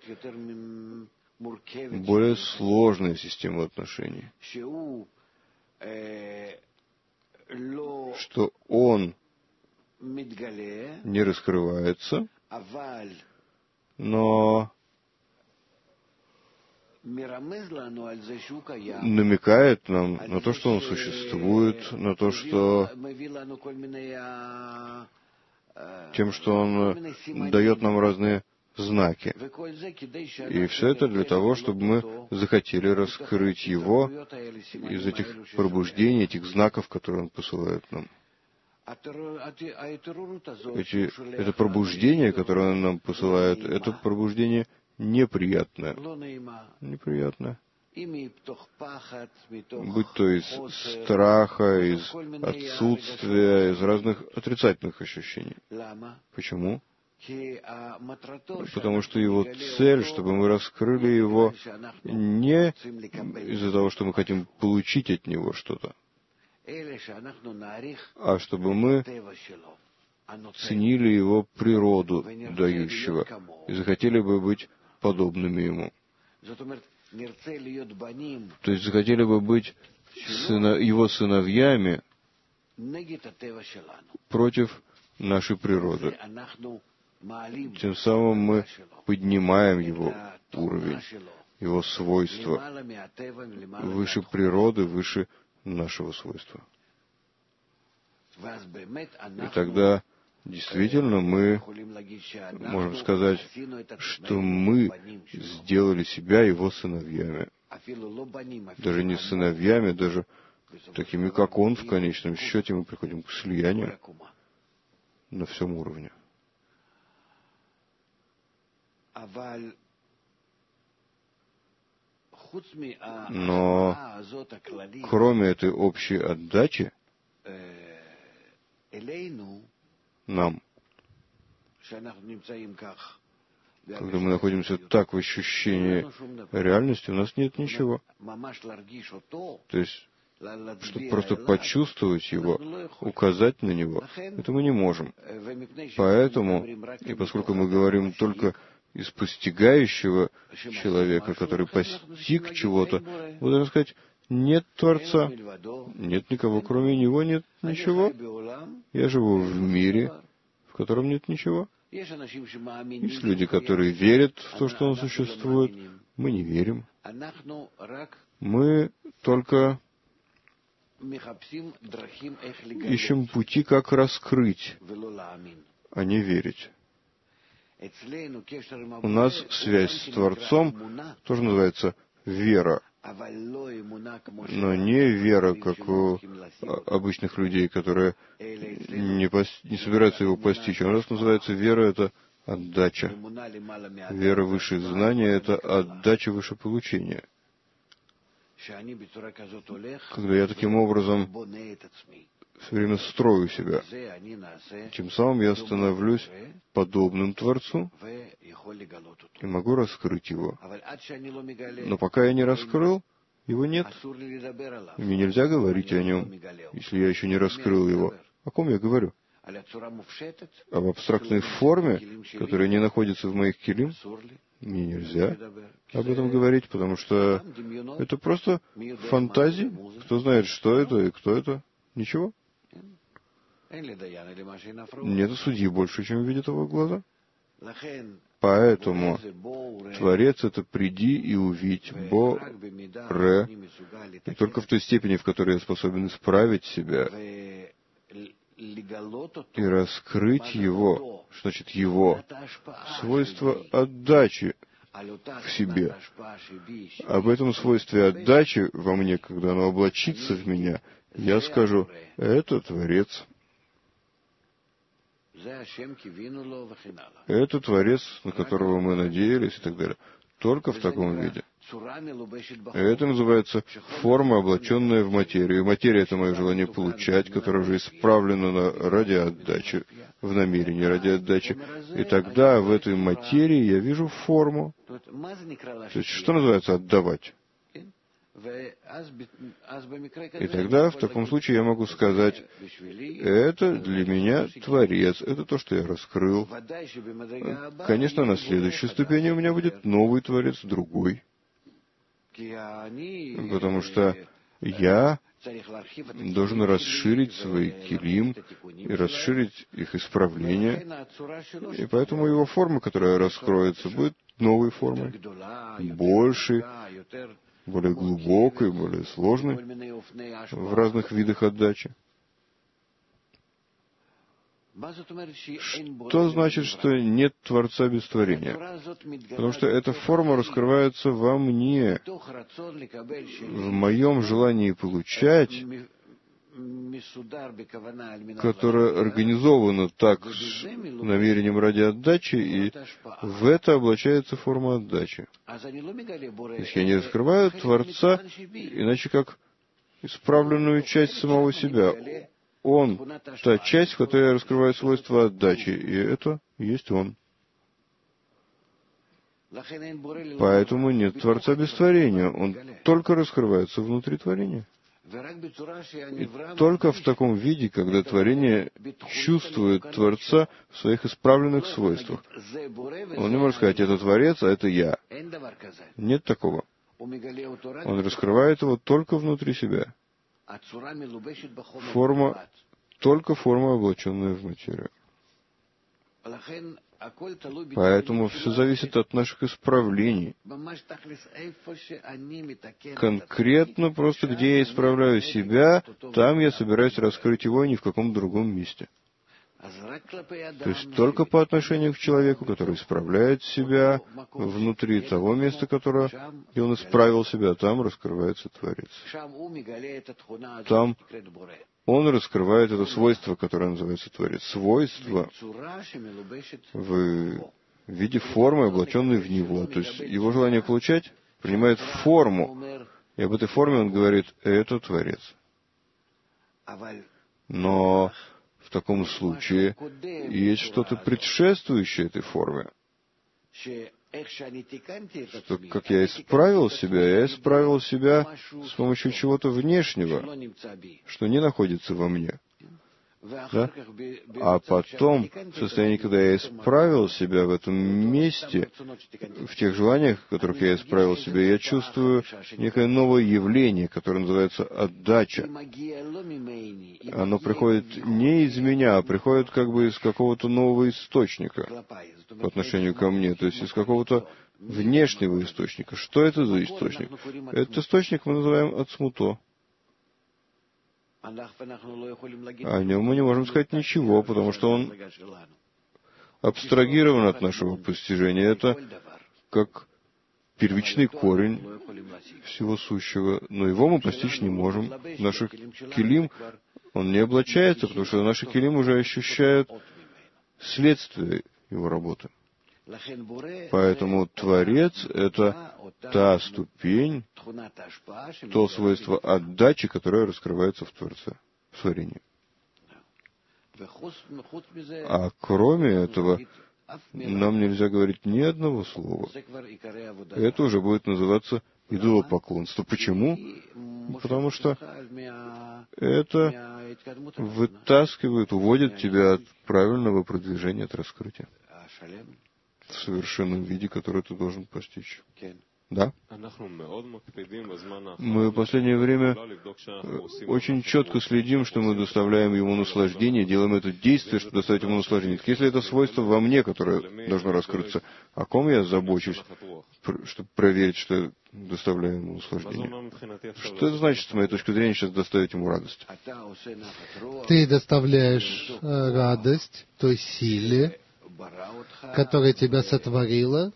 более сложная система отношений, что он не раскрывается, но намекает нам на то, что он существует, на то, что тем, что он дает нам разные знаки. И все это для того, чтобы мы захотели раскрыть его из этих пробуждений, этих знаков, которые он посылает нам. Это пробуждение, которое он нам посылает, это пробуждение неприятное. Неприятное. Будь то из страха, из отсутствия, из разных отрицательных ощущений. Почему? Потому что его цель, чтобы мы раскрыли его не из-за того, что мы хотим получить от него что-то, а чтобы мы ценили его природу дающего и захотели бы быть подобными ему. То есть захотели бы быть его сыновьями против нашей природы. Тем самым мы поднимаем его уровень, его свойства, выше природы, выше нашего свойства. И тогда действительно мы можем сказать, что мы сделали себя его сыновьями. Даже не сыновьями, даже такими, как он, в конечном счете мы приходим к слиянию на всем уровне. Но кроме этой общей отдачи нам, когда мы находимся так в ощущении реальности, у нас нет ничего. То есть, чтобы просто почувствовать его, указать на него, это мы не можем. Поэтому, и поскольку мы говорим только из постигающего человека, который постиг чего-то, мы должны сказать, нет Творца, нет никого, кроме Него нет ничего. Я живу в мире, в котором нет ничего. Есть люди, которые верят в то, что Он существует. Мы не верим. Мы только ищем пути, как раскрыть, а не верить. У нас связь с Творцом тоже называется вера. Но не вера, как у обычных людей, которые не собираются его постичь. У нас называется вера — это отдача. Вера выше знания — это отдача выше получения. Когда я таким образом все время строю себя, тем самым я становлюсь подобным Творцу и могу раскрыть его. Но пока я не раскрыл, его нет. И мне нельзя говорить о нем, если я еще не раскрыл его. О ком я говорю? Об абстрактной форме, которая не находится в моих килим? Мне нельзя об этом говорить, потому что это просто фантазии. Кто знает, что это и кто это? Ничего. Нет судьи больше, чем видит его глаза. Поэтому Творец — это «приди и увидь», Бо-Ре, и только в той степени, в которой я способен исправить себя и раскрыть его, что значит его, свойство отдачи в себе. Об этом свойстве отдачи во мне, когда оно облачится в меня, я скажу: это Творец. Это Творец, на которого мы надеялись, и так далее. Только в таком виде. Это называется форма, облаченная в материю. Материя — это мое желание получать, которое уже исправлено ради отдачи, в намерении ради отдачи. И тогда в этой материи я вижу форму. То есть, что называется отдавать? И тогда, в таком случае, я могу сказать: это для меня Творец, это то, что я раскрыл. Конечно, на следующей ступени у меня будет новый Творец, другой. Потому что я должен расширить свои килим и расширить их исправление. И поэтому его форма, которая раскроется, будет новой формой, большей, более глубокой, более сложной в разных видах отдачи. Что значит, что нет Творца без творения? Потому что эта форма раскрывается во мне, в моем желании получать, которое организовано так с намерением ради отдачи, и в это облачается форма отдачи. То есть я не раскрываю Творца, иначе как исправленную часть самого себя. Он — та часть, в которой я раскрываю свойства отдачи, и это есть Он. Поэтому нет Творца без творения. Он только раскрывается внутри творения. И только в таком виде, когда творение чувствует Творца в своих исправленных свойствах. Он не может сказать: это Творец, а это я. Нет такого. Он раскрывает его только внутри себя. Только форма, облаченная в материю. Поэтому все зависит от наших исправлений. Конкретно просто, где я исправляю себя, там я собираюсь раскрыть его, ни в каком другом месте. То есть только по отношению к человеку, который исправляет себя внутри того места, где он исправил себя, там раскрывается Творец. Там он раскрывает это свойство, которое называется Творец. Свойство в виде формы, облаченной в него. То есть его желание получать принимает форму, и об этой форме он говорит: это Творец. Но в таком случае есть что-то предшествующее этой форме. Что, как я исправил себя с помощью чего-то внешнего, что не находится во мне. Да? А потом, в состоянии, когда я исправил себя в этом месте, в тех желаниях, в которых я исправил себя, я чувствую некое новое явление, которое называется отдача. Оно приходит не из меня, а приходит как бы из какого-то нового источника по отношению ко мне, то есть из какого-то внешнего источника. Что это за источник? Этот источник мы называем ацмуто. О нем мы не можем сказать ничего, потому что он абстрагирован от нашего постижения. Это как первичный корень всего сущего, но его мы постичь не можем. Наших килим, он не облачается, потому что наши килим уже ощущают следствие его работы. Поэтому Творец — это та ступень, то свойство отдачи, которое раскрывается в Творце, в творении. А кроме этого, нам нельзя говорить ни одного слова. Это уже будет называться идолопоклонство. Почему? Потому что это вытаскивает, уводит тебя от правильного продвижения, от раскрытия в совершенном виде, который ты должен постичь. Да? Мы в последнее время очень четко следим, что мы доставляем ему наслаждение, делаем это действие, чтобы доставить ему наслаждение. Если это свойство во мне, которое должно раскрыться, о ком я забочусь, чтобы проверить, что я доставляю ему наслаждение? Что это значит, с моей точки зрения, сейчас доставить ему радость? Ты доставляешь радость той силе, которая тебя сотворила,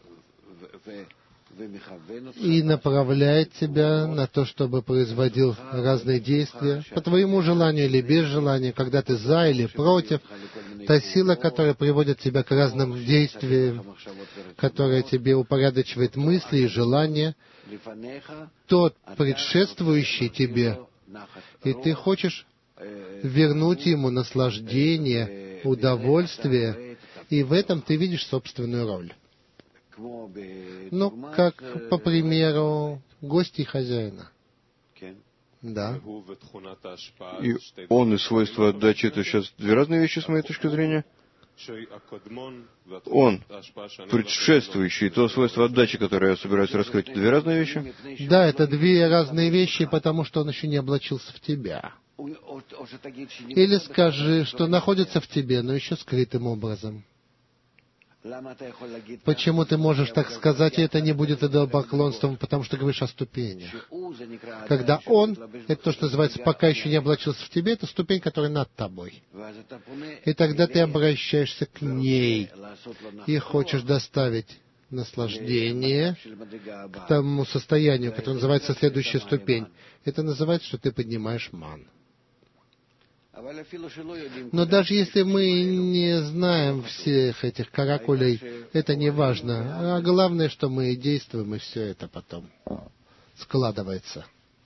и направляет тебя на то, чтобы производил разные действия, по твоему желанию или без желания, когда ты за или против. Та сила, которая приводит тебя к разным действиям, которая тебе упорядочивает мысли и желания, тот предшествующий тебе, и ты хочешь вернуть ему наслаждение, удовольствие, и в этом ты видишь собственную роль. Ну, как, по примеру, гости хозяина. Да. И он и свойство отдачи — это сейчас две разные вещи, с моей точки зрения. Он, предшествующий, и то свойство отдачи, которое я собираюсь раскрыть, две разные вещи? Да, это две разные вещи, потому что он еще не облачился в тебя. Или скажи, что находится в тебе, но еще скрытым образом. Почему ты можешь так сказать, и это не будет идолопоклонством, потому что говоришь о ступенях? Когда он, это то, что называется, пока еще не облачился в тебе, это ступень, которая над тобой. И тогда ты обращаешься к ней и хочешь доставить наслаждение к тому состоянию, которое называется следующая ступень. Это называется, что ты поднимаешь ман. Но даже если мы не знаем всех этих каракулей, это не важно. А главное, что мы действуем, и все это потом складывается.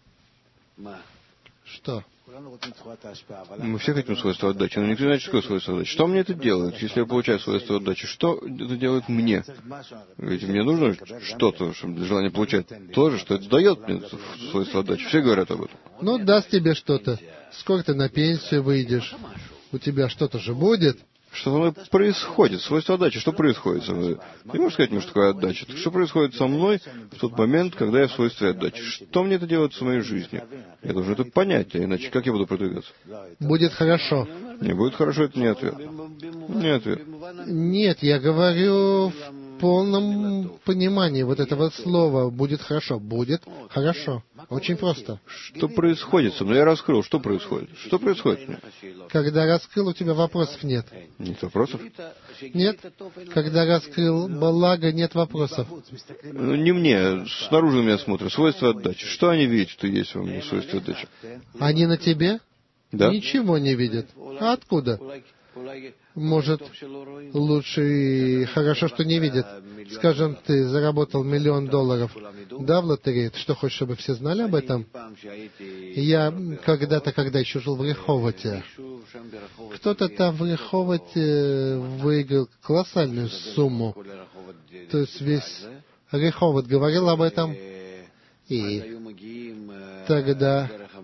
Что? Мы все хотим свойство отдачи, но никто не знает, что такое свойство отдачи. Что мне это делает, если я получаю свойство отдачи? Что это делает мне? Ведь мне нужно что-то, чтобы желание получать то же, что это дает мне свойство отдачи. Все говорят об этом. Ну, даст тебе что-то. Скоро ты на пенсию выйдешь, у тебя что-то же будет. Что со мной происходит? Свойство отдачи. Что происходит со мной? Не можешь сказать мне, что такое отдача. Что происходит со мной в тот момент, когда я в свойстве отдачи? Что мне это делает в моей жизни? Я должен это понять, а иначе как я буду продвигаться? Будет хорошо. Не будет хорошо, это не ответ. Не ответ. Нет, я говорю в полном понимании вот этого слова. Будет хорошо. Будет хорошо. Очень просто. Что происходит со мной? Я раскрыл. Что происходит? Что происходит? Когда раскрыл, у тебя вопросов нет. Нет вопросов? Нет. Когда раскрыл благо, нет вопросов. Не мне. Снаружи на меня смотрят. Свойства отдачи. Что они видят, что есть во мне свойства отдачи? Они на тебе? Да. Ничего не видят. А откуда? Может, лучше и хорошо, что не видят. Скажем, ты заработал $1 миллион. Да, в лотерее? Ты что, хочешь, чтобы все знали об этом? Я когда-то, когда еще жил в Реховоте, кто-то там в Реховоте выиграл колоссальную сумму. То есть весь Реховот говорил об этом. И тогда,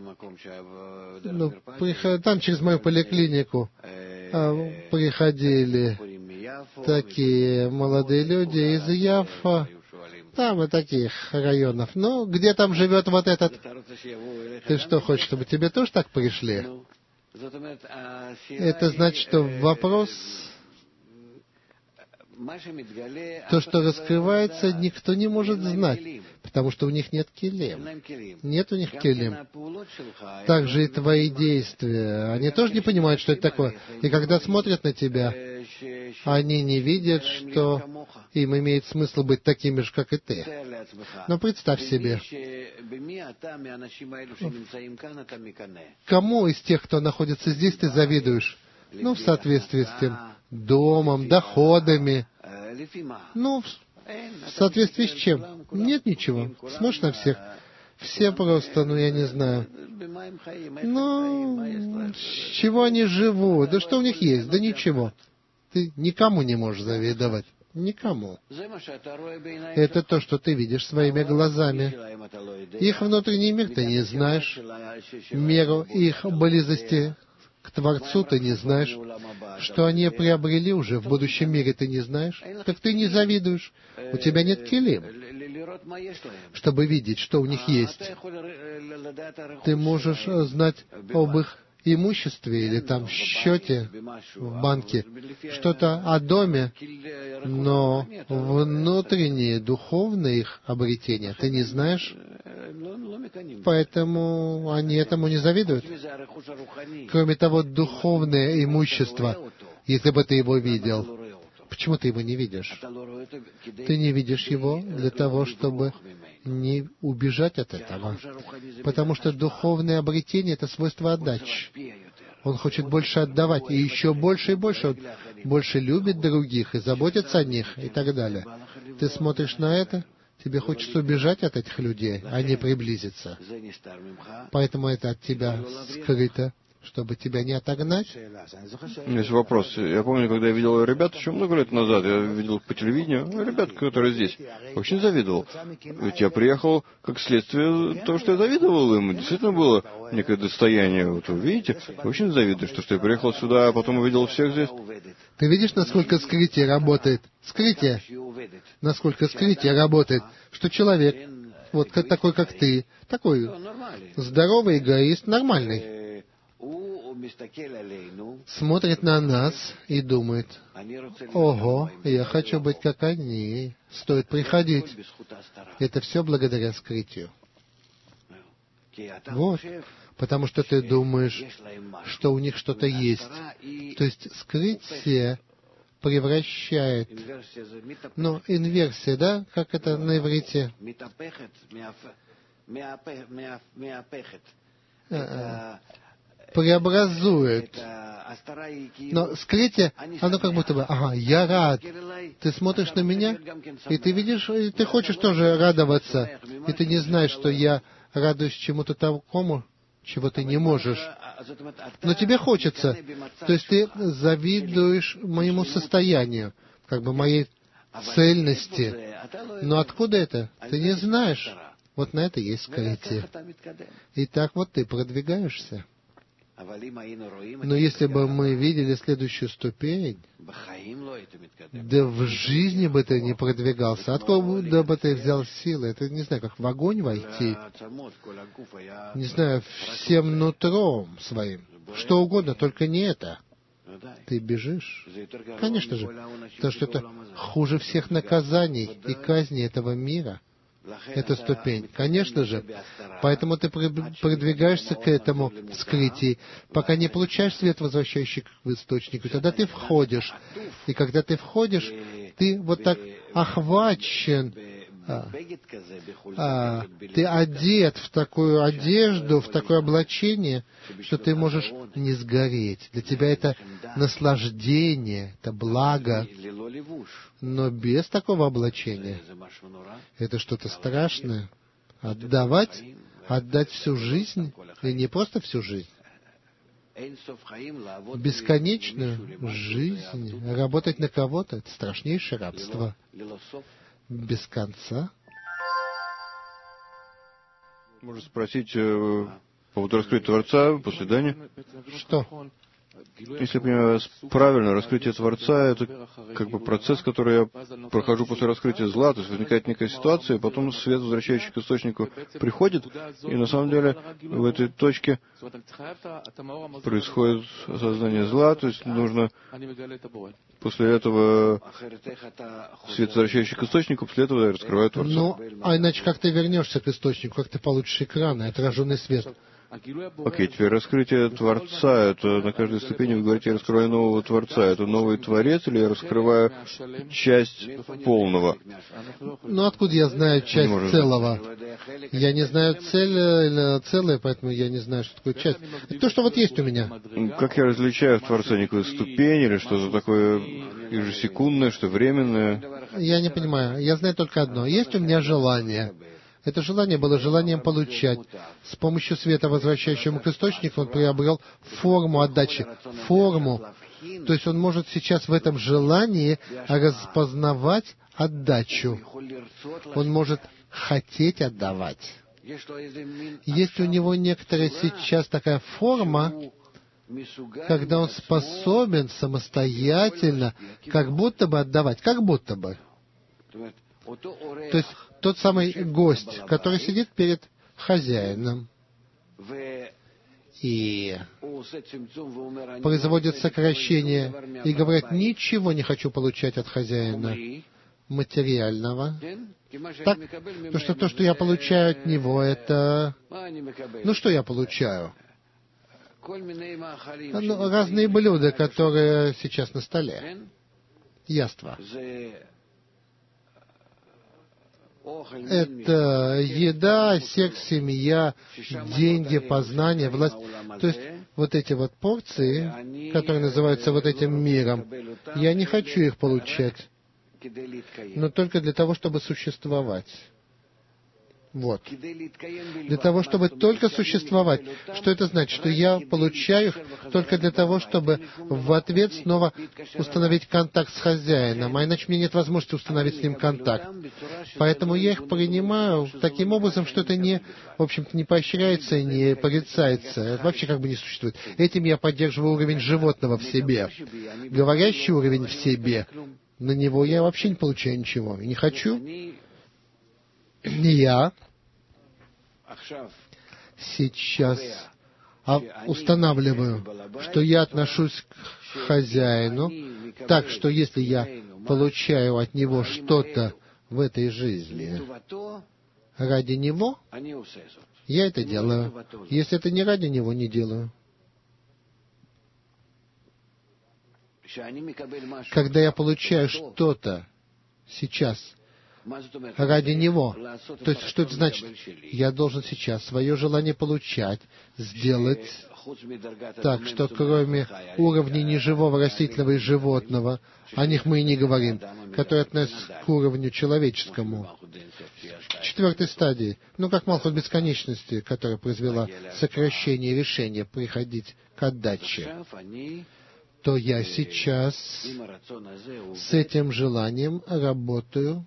там через мою поликлинику приходили такие молодые люди из Яффа, там и таких районов. Ну, где там живет вот этот? Ты что, хочешь, чтобы тебе тоже так пришли? Это значит, что вопрос... То, что раскрывается, никто не может знать, потому что у них нет келем. Нет у них келем. Также и твои действия. Они тоже не понимают, что это такое. И когда смотрят на тебя, они не видят, что им имеет смысл быть такими же, как и ты. Но представь себе, кому из тех, кто находится здесь, ты завидуешь? Ну, в соответствии с тем домом, доходами. Ну, в соответствии с чем? Нет ничего. Смотришь на всех. Все просто, я не знаю. С чего они живут? Да что у них есть? Да ничего. Ты никому не можешь завидовать. Никому. Это то, что ты видишь своими глазами. Их внутренний мир ты не знаешь. Меру их близости к Творцу ты не знаешь. Что они приобрели уже в будущем мире ты не знаешь. Так ты не завидуешь. У тебя нет келим, чтобы видеть, что у них есть. Ты можешь знать об их имуществе или там счете в банке, что-то о доме, но внутренние, духовные их обретения ты не знаешь, поэтому они этому не завидуют. Кроме того, духовное имущество, если бы ты его видел, почему ты его не видишь? Ты не видишь его для того, чтобы не убежать от этого. Потому что духовное обретение — это свойство отдачи. Он хочет больше отдавать, и еще больше и больше. Он больше любит других и заботится о них, и так далее. Ты смотришь на это, тебе хочется убежать от этих людей, а не приблизиться. Поэтому это от тебя скрыто, чтобы тебя не отогнать. Есть вопрос. Я помню, когда я видел ребят еще много лет назад, я видел по телевидению, ребят, которые здесь, очень завидовал. Ведь я приехал как следствие того, что я завидовал им. Действительно было некое достояние. Вот вы видите, очень завидую, что я приехал сюда, а потом увидел всех здесь. Ты видишь, насколько скрытие работает? Скрытие. Насколько скрытие работает, что человек, вот такой, как ты, такой здоровый эгоист, нормальный, смотрит на нас и думает: ого, я хочу быть как они, стоит приходить. Это все благодаря скрытию. Вот. Потому что ты думаешь, что у них что-то есть. То есть скрытие превращает... Ну, инверсия, да? Как это на иврите? Преобразует. Но скрытие, оно как будто бы: ага, я рад. Ты смотришь на меня, и ты видишь, и ты хочешь тоже радоваться. И ты не знаешь, что я радуюсь чему-то такому, чего ты не можешь. Но тебе хочется. То есть ты завидуешь моему состоянию, как бы моей цельности. Но откуда это? Ты не знаешь. Вот на это есть скрытие. И так вот ты продвигаешься. Но если бы мы видели следующую ступень, да в жизни бы ты не продвигался. Откуда бы ты взял силы? Это, не знаю, как в огонь войти. Не знаю, всем нутром своим. Что угодно, только не это. Ты бежишь. Конечно же. Потому что это хуже всех наказаний и казней этого мира. Это ступень. Конечно же. Поэтому ты продвигаешься к этому в скрытии, пока не получаешь свет, возвращающий к источнику. Тогда ты входишь. И когда ты входишь, ты вот так охвачен. Ты одет в такую одежду, в такое облачение, что ты можешь не сгореть. Для тебя это наслаждение, это благо. Но без такого облачения это что-то страшное. Отдать всю жизнь, и не просто всю жизнь, бесконечную жизнь, работать на кого-то — это страшнейшее рабство. Без конца. Можно спросить по поводу раскрытия Творца после Дани? Что? Если я понимаю правильно, раскрытие Творца — это как бы процесс, который я прохожу после раскрытия зла, то есть возникает некая ситуация, и потом свет, возвращающий к источнику, приходит, и на самом деле в этой точке происходит осознание зла, то есть нужно после этого свет, возвращающий к источнику, после этого я раскрываю Творца. Ну, а иначе как ты вернешься к источнику, как ты получишь экран и отраженный свет? Окей, теперь раскрытие Творца, это на каждой ступени вы говорите, я раскрываю нового Творца. Это новый Творец или я раскрываю часть полного? Ну, откуда я знаю часть целого? Я не знаю целое, поэтому я не знаю, что такое часть. Это то, что вот есть у меня. Как я различаю в Творце некую ступень или что-то такое ежесекундное, что временное? Я не понимаю. Я знаю только одно. Есть у меня желание. Это желание было желанием получать. С помощью света, возвращающего к источнику, он приобрел форму отдачи. Форму. То есть он может сейчас в этом желании распознавать отдачу. Он может хотеть отдавать. Есть у него некоторая сейчас такая форма, когда он способен самостоятельно, как будто бы отдавать, как будто бы. То есть тот самый гость, который сидит перед хозяином и производит сокращение и говорит, ничего не хочу получать от хозяина материального. Так, потому что то, что я получаю от него, это... Ну, что я получаю? Разные блюда, которые сейчас на столе. Яства. Это еда, секс, семья, деньги, познание, власть. То есть вот эти вот порции, которые называются вот этим миром, я не хочу их получать, но только для того, чтобы существовать. Вот. Для того, чтобы только существовать. Что это значит? Что я получаю их только для того, чтобы в ответ снова установить контакт с хозяином, а иначе мне нет возможности установить с ним контакт. Поэтому я их принимаю таким образом, что это не, в общем-то, не поощряется и не порицается. Это вообще как бы не существует. Этим я поддерживаю уровень животного в себе. Говорящий уровень в себе. На него я вообще не получаю ничего. И не хочу. И я сейчас устанавливаю, что я отношусь к хозяину так, что если я получаю от него что-то в этой жизни ради него, я это делаю. Если это не ради него, не делаю. Когда я получаю что-то сейчас ради него. То есть, что это значит? Я должен сейчас свое желание получать, сделать так, что кроме уровней неживого, растительного и животного, о них мы и не говорим, которые относятся к уровню человеческому. В четвертой стадии, как Малхут бесконечности, которая произвела сокращение решения приходить к отдаче, то я сейчас с этим желанием работаю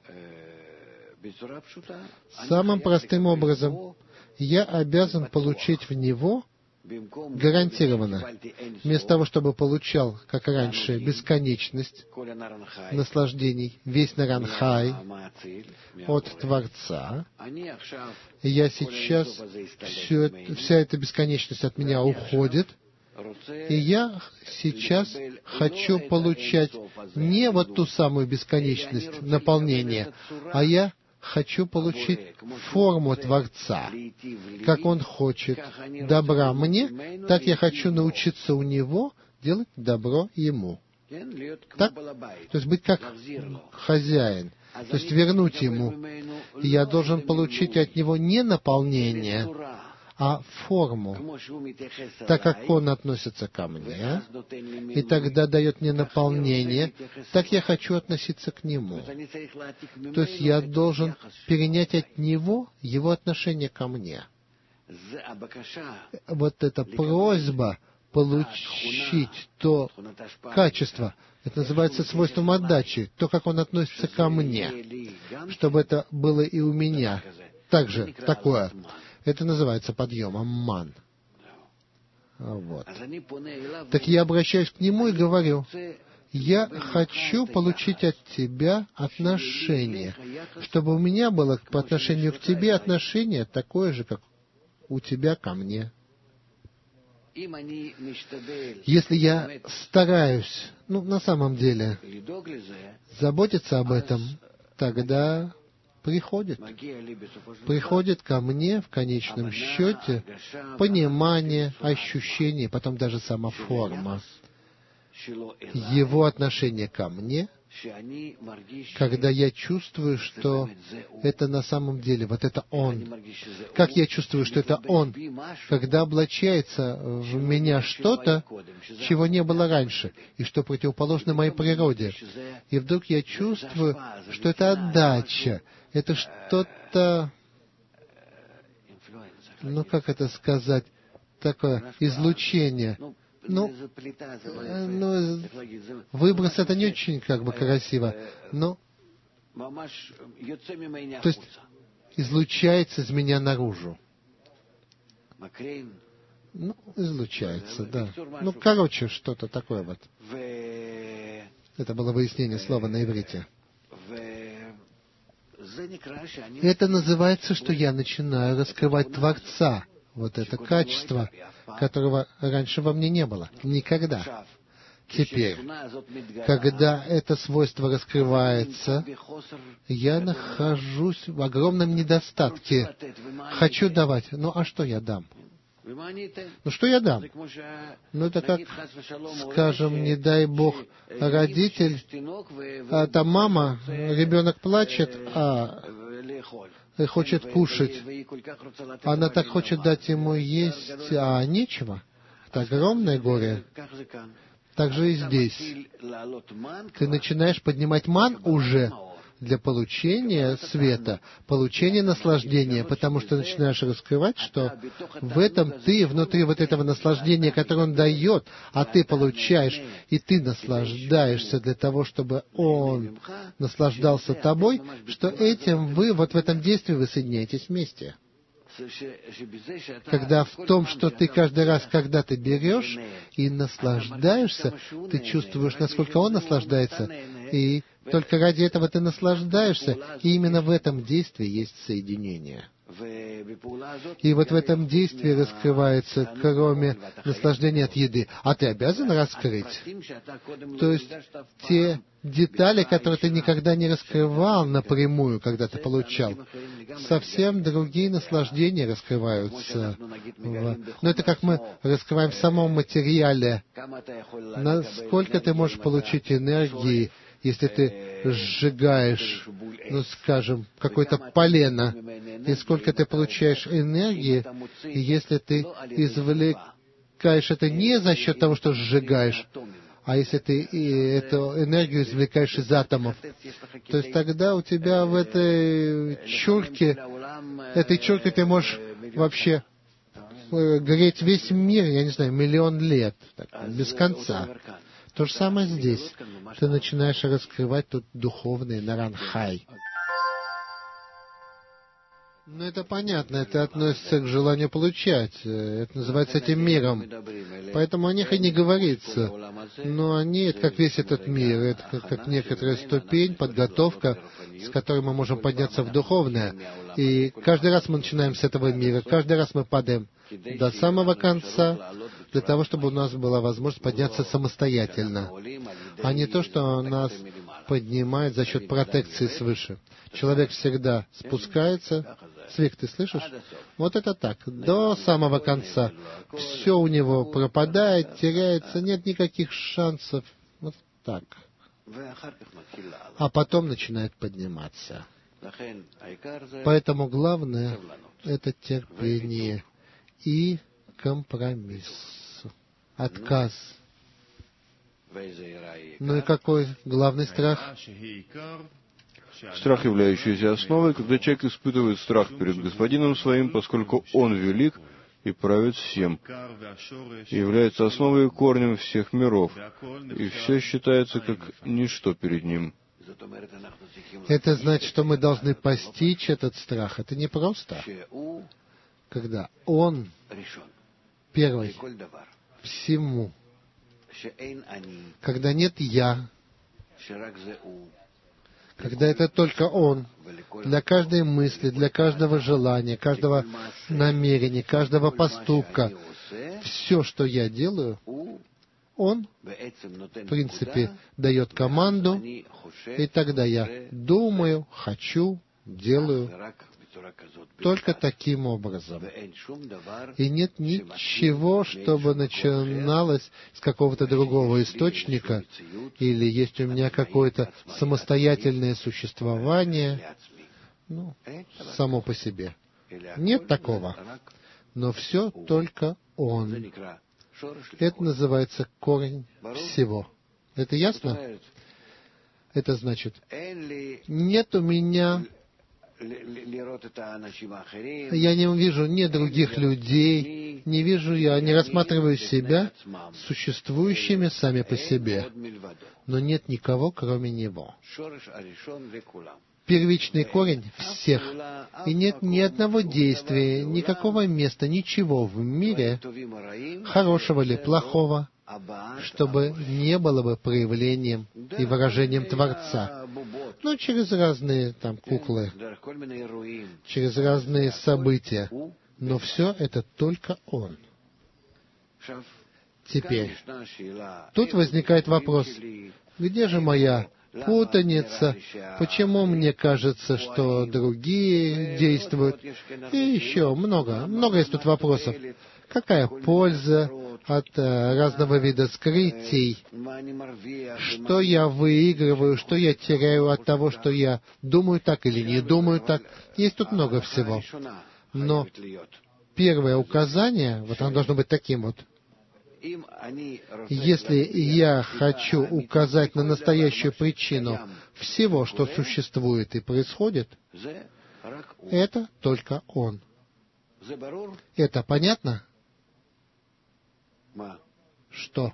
самым простым образом. Я обязан получить в него гарантированно. Вместо того, чтобы получал, как раньше, бесконечность наслаждений, весь Наранхай от Творца, я сейчас, вся эта бесконечность от меня уходит, и я сейчас хочу получать не вот ту самую бесконечность наполнения, а я хочу получить форму Творца, как Он хочет добра мне, так я хочу научиться у Него делать добро Ему. Так? То есть быть как хозяин, то есть вернуть Ему. И я должен получить от Него не наполнение, а форму, так как Он относится ко мне, и тогда дает мне наполнение, так я хочу относиться к Нему. То есть я должен перенять от Него Его отношение ко мне. Вот эта просьба получить то качество, это называется свойством отдачи, то, как Он относится ко мне, чтобы это было и у меня. Также такое. Это называется подъемом ман. Вот. Так я обращаюсь к Нему и говорю, я хочу получить от Тебя отношение, чтобы у меня было по отношению к Тебе отношение такое же, как у Тебя ко мне. Если я стараюсь, на самом деле, заботиться об этом, тогда приходит ко мне в конечном счете понимание, ощущение, потом даже сама форма его отношения ко мне, когда я чувствую, что это на самом деле, вот это Он. Как я чувствую, что это Он, когда облачается в меня что-то, чего не было раньше, и что противоположно моей природе. И вдруг я чувствую, что это отдача, это что-то, как это сказать, такое излучение. Выброс — это не очень красиво, но, то есть, излучается из меня наружу. Излучается, да. Что-то такое вот. Это было выяснение слова на иврите. Это называется, что я начинаю раскрывать Творца. Вот это качество, которого раньше во мне не было. Никогда. Теперь, когда это свойство раскрывается, я нахожусь в огромном недостатке. Хочу давать. А что я дам? Что я дам? Это как, скажем, не дай Бог, родитель, там мама, ребенок плачет, хочет кушать. Она так хочет дать ему есть, а нечего. Это огромное горе. Так же и здесь. Ты начинаешь поднимать ман уже для получения света, получения наслаждения, потому что начинаешь раскрывать, что в этом ты, внутри вот этого наслаждения, которое он дает, а ты получаешь, и ты наслаждаешься для того, чтобы он наслаждался тобой, что этим вы, вот в этом действии вы соединяетесь вместе. Когда в том, что ты каждый раз, когда ты берешь и наслаждаешься, ты чувствуешь, насколько он наслаждается, и только ради этого ты наслаждаешься, и именно в этом действии есть соединение. И вот в этом действии раскрывается, кроме наслаждения от еды. А ты обязан раскрыть. То есть те детали, которые ты никогда не раскрывал напрямую, когда ты получал, совсем другие наслаждения раскрываются. Но это как мы раскрываем в самом материале. Насколько ты можешь получить энергии, если ты сжигаешь, скажем, какое-то полено, и сколько ты получаешь энергии, и если ты извлекаешь это не за счет того, что сжигаешь, а если ты эту энергию извлекаешь из атомов, то есть тогда у тебя в этой чурке ты можешь вообще греть весь мир, я не знаю, 1 000 000 лет, без конца. То же самое здесь. Ты начинаешь раскрывать тут духовный наранхай. Это понятно, это относится к желанию получать. Это называется этим миром. Поэтому о них и не говорится. Но они, это как весь этот мир, это как некоторая ступень, подготовка, с которой мы можем подняться в духовное. И каждый раз мы начинаем с этого мира, каждый раз мы падаем до самого конца, для того, чтобы у нас была возможность подняться самостоятельно, а не то, что нас поднимает за счет протекции свыше. Человек всегда спускается. Свик, ты слышишь? Вот это так. До самого конца. Все у него пропадает, теряется, нет никаких шансов. Вот так. А потом начинает подниматься. Поэтому главное — это терпение и компромисс, отказ. И какой главный страх? Страх, являющийся основой, когда человек испытывает страх перед Господином своим, поскольку Он велик и правит всем, и является основой и корнем всех миров, и все считается как ничто перед Ним. Это значит, что мы должны постичь этот страх. Это не просто. Когда Он первый всему, когда нет «я», когда это только Он, для каждой мысли, для каждого желания, каждого намерения, каждого поступка, все, что я делаю, Он, в принципе, дает команду, и тогда я думаю, хочу, делаю только таким образом. И нет ничего, чтобы начиналось с какого-то другого источника, или есть у меня какое-то самостоятельное существование, само по себе. Нет такого. Но все только Он. Это называется корень всего. Это ясно? Это значит, нет у меня... Я не вижу ни других людей, не рассматриваю себя существующими сами по себе. Но нет никого, кроме Него. Первичный корень всех. И нет ни одного действия, никакого места, ничего в мире, хорошего или плохого, чтобы не было бы проявлением и выражением Творца. Через разные куклы, через разные события. Но все это только Он. Теперь, тут возникает вопрос, где же моя путаница, почему мне кажется, что другие действуют, и еще много есть тут вопросов. Какая польза от разного вида скрытий? Что я выигрываю, что я теряю от того, что я думаю так или не думаю так? Есть тут много всего. Но первое указание, оно должно быть таким . Если я хочу указать на настоящую причину всего, что существует и происходит, это только Он. Это понятно? Что?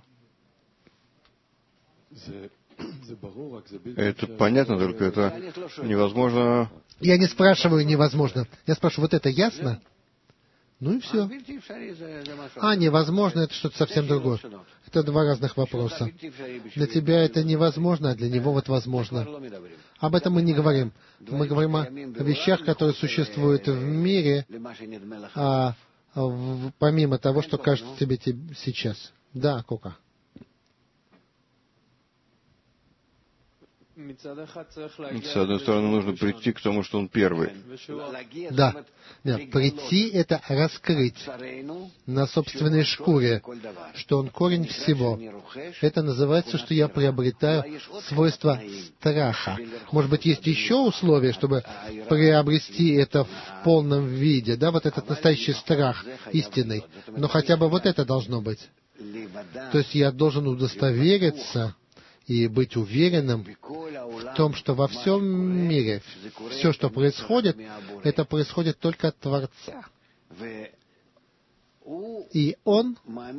Это понятно, только это невозможно... Я не спрашиваю невозможно. Я спрашиваю, это ясно? И все. Невозможно, это что-то совсем другое. Это два разных вопроса. Для тебя это невозможно, а для него возможно. Об этом мы не говорим. Мы говорим о вещах, которые существуют в мире, помимо того, что кажется тебе сейчас. Да, Кока. С одной стороны, нужно прийти к тому, что Он первый. Да. Прийти — это раскрыть на собственной шкуре, что Он корень всего. Это называется, что я приобретаю свойство страха. Может быть, есть еще условия, чтобы приобрести это в полном виде, этот настоящий страх истинный. Но хотя бы это должно быть. То есть я должен удостовериться и быть уверенным в том, что во всем мире все, что происходит, это происходит только от Творца. И Он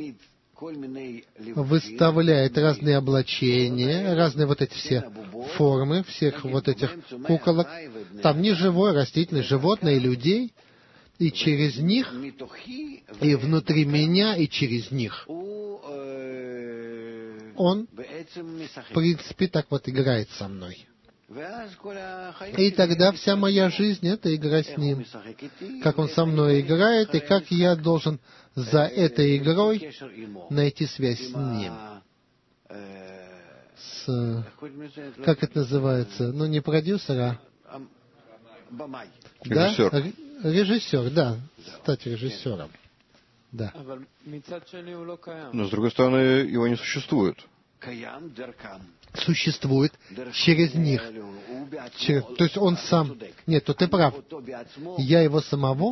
выставляет разные облачения, разные эти все формы, всех этих куколок. Там неживое, растительное, животное и людей, и через них, и внутри меня, и через них. Он, в принципе, так играет со мной. И тогда вся моя жизнь — это игра с Ним. Как Он со мной играет, и как я должен за этой игрой найти связь с Ним. Как это называется? Не продюсер, Режиссер. Режиссер, да. Стать режиссером. Да. Но, с другой стороны, его не существует. Существует через них. То есть Он сам... Нет, то ты прав. Я Его самого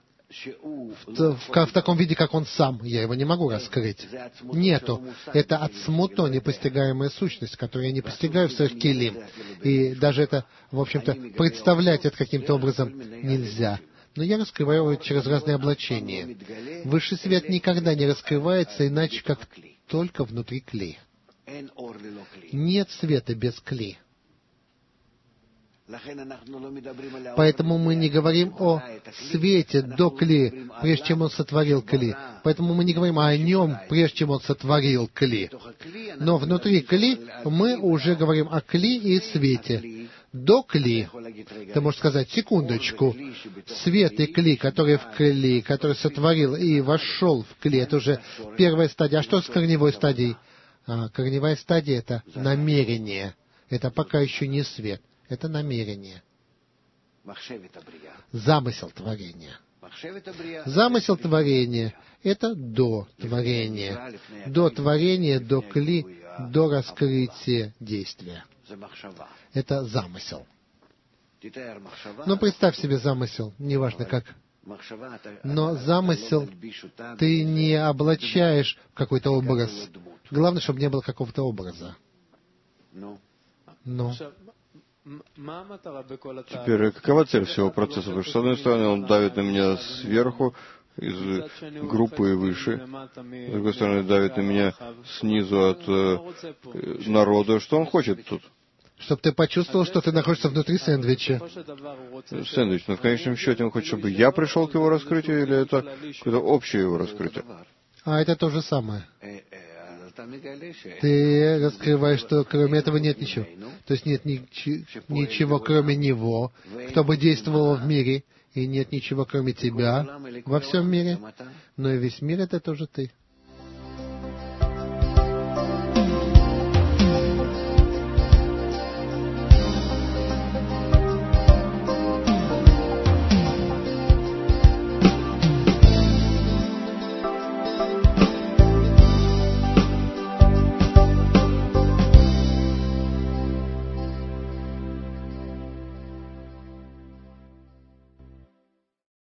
в таком виде, как Он сам, я Его не могу раскрыть. Нету. Это ацмуто, непостигаемая сущность, которую я не постигаю в своих келим. И даже это, в общем-то, представлять это каким-то образом нельзя. Но я раскрываю его через разные облачения. Высший свет никогда не раскрывается иначе, как только внутри кли. Нет света без кли. Поэтому мы не говорим о свете до кли, прежде чем Он сотворил кли. Поэтому мы не говорим о Нем, прежде чем Он сотворил кли. Но внутри кли мы уже говорим о кли и свете. До кли, ты можешь сказать, секундочку, свет и кли, который в кли, который сотворил и вошел в кли, это уже первая стадия. А что с корневой стадией? Корневая стадия — это намерение. Это пока еще не свет. Это намерение. замысел творения. Замысел творения — это до творения. До творения, до кли, до раскрытия действия. Это замысел. Но представь себе замысел, неважно как. Но замысел ты не облачаешь в какой-то образ. Главное, чтобы не было какого-то образа. Но теперь, какова цель всего процесса? Потому что, с одной стороны, он давит на меня сверху, из группы выше. С другой стороны, давит на меня снизу от народа. Что он хочет тут? чтобы ты почувствовал, что ты находишься внутри сэндвича. Сэндвич. Но в конечном счете он хочет, чтобы я пришел к его раскрытию, или это какое-то общее его раскрытие? А это то же самое. Ты раскрываешь, что кроме этого нет ничего. То есть нет ничего, кроме Него, кто бы действовал в мире, и нет ничего, кроме Тебя во всем мире. Но и весь мир — это тоже Ты.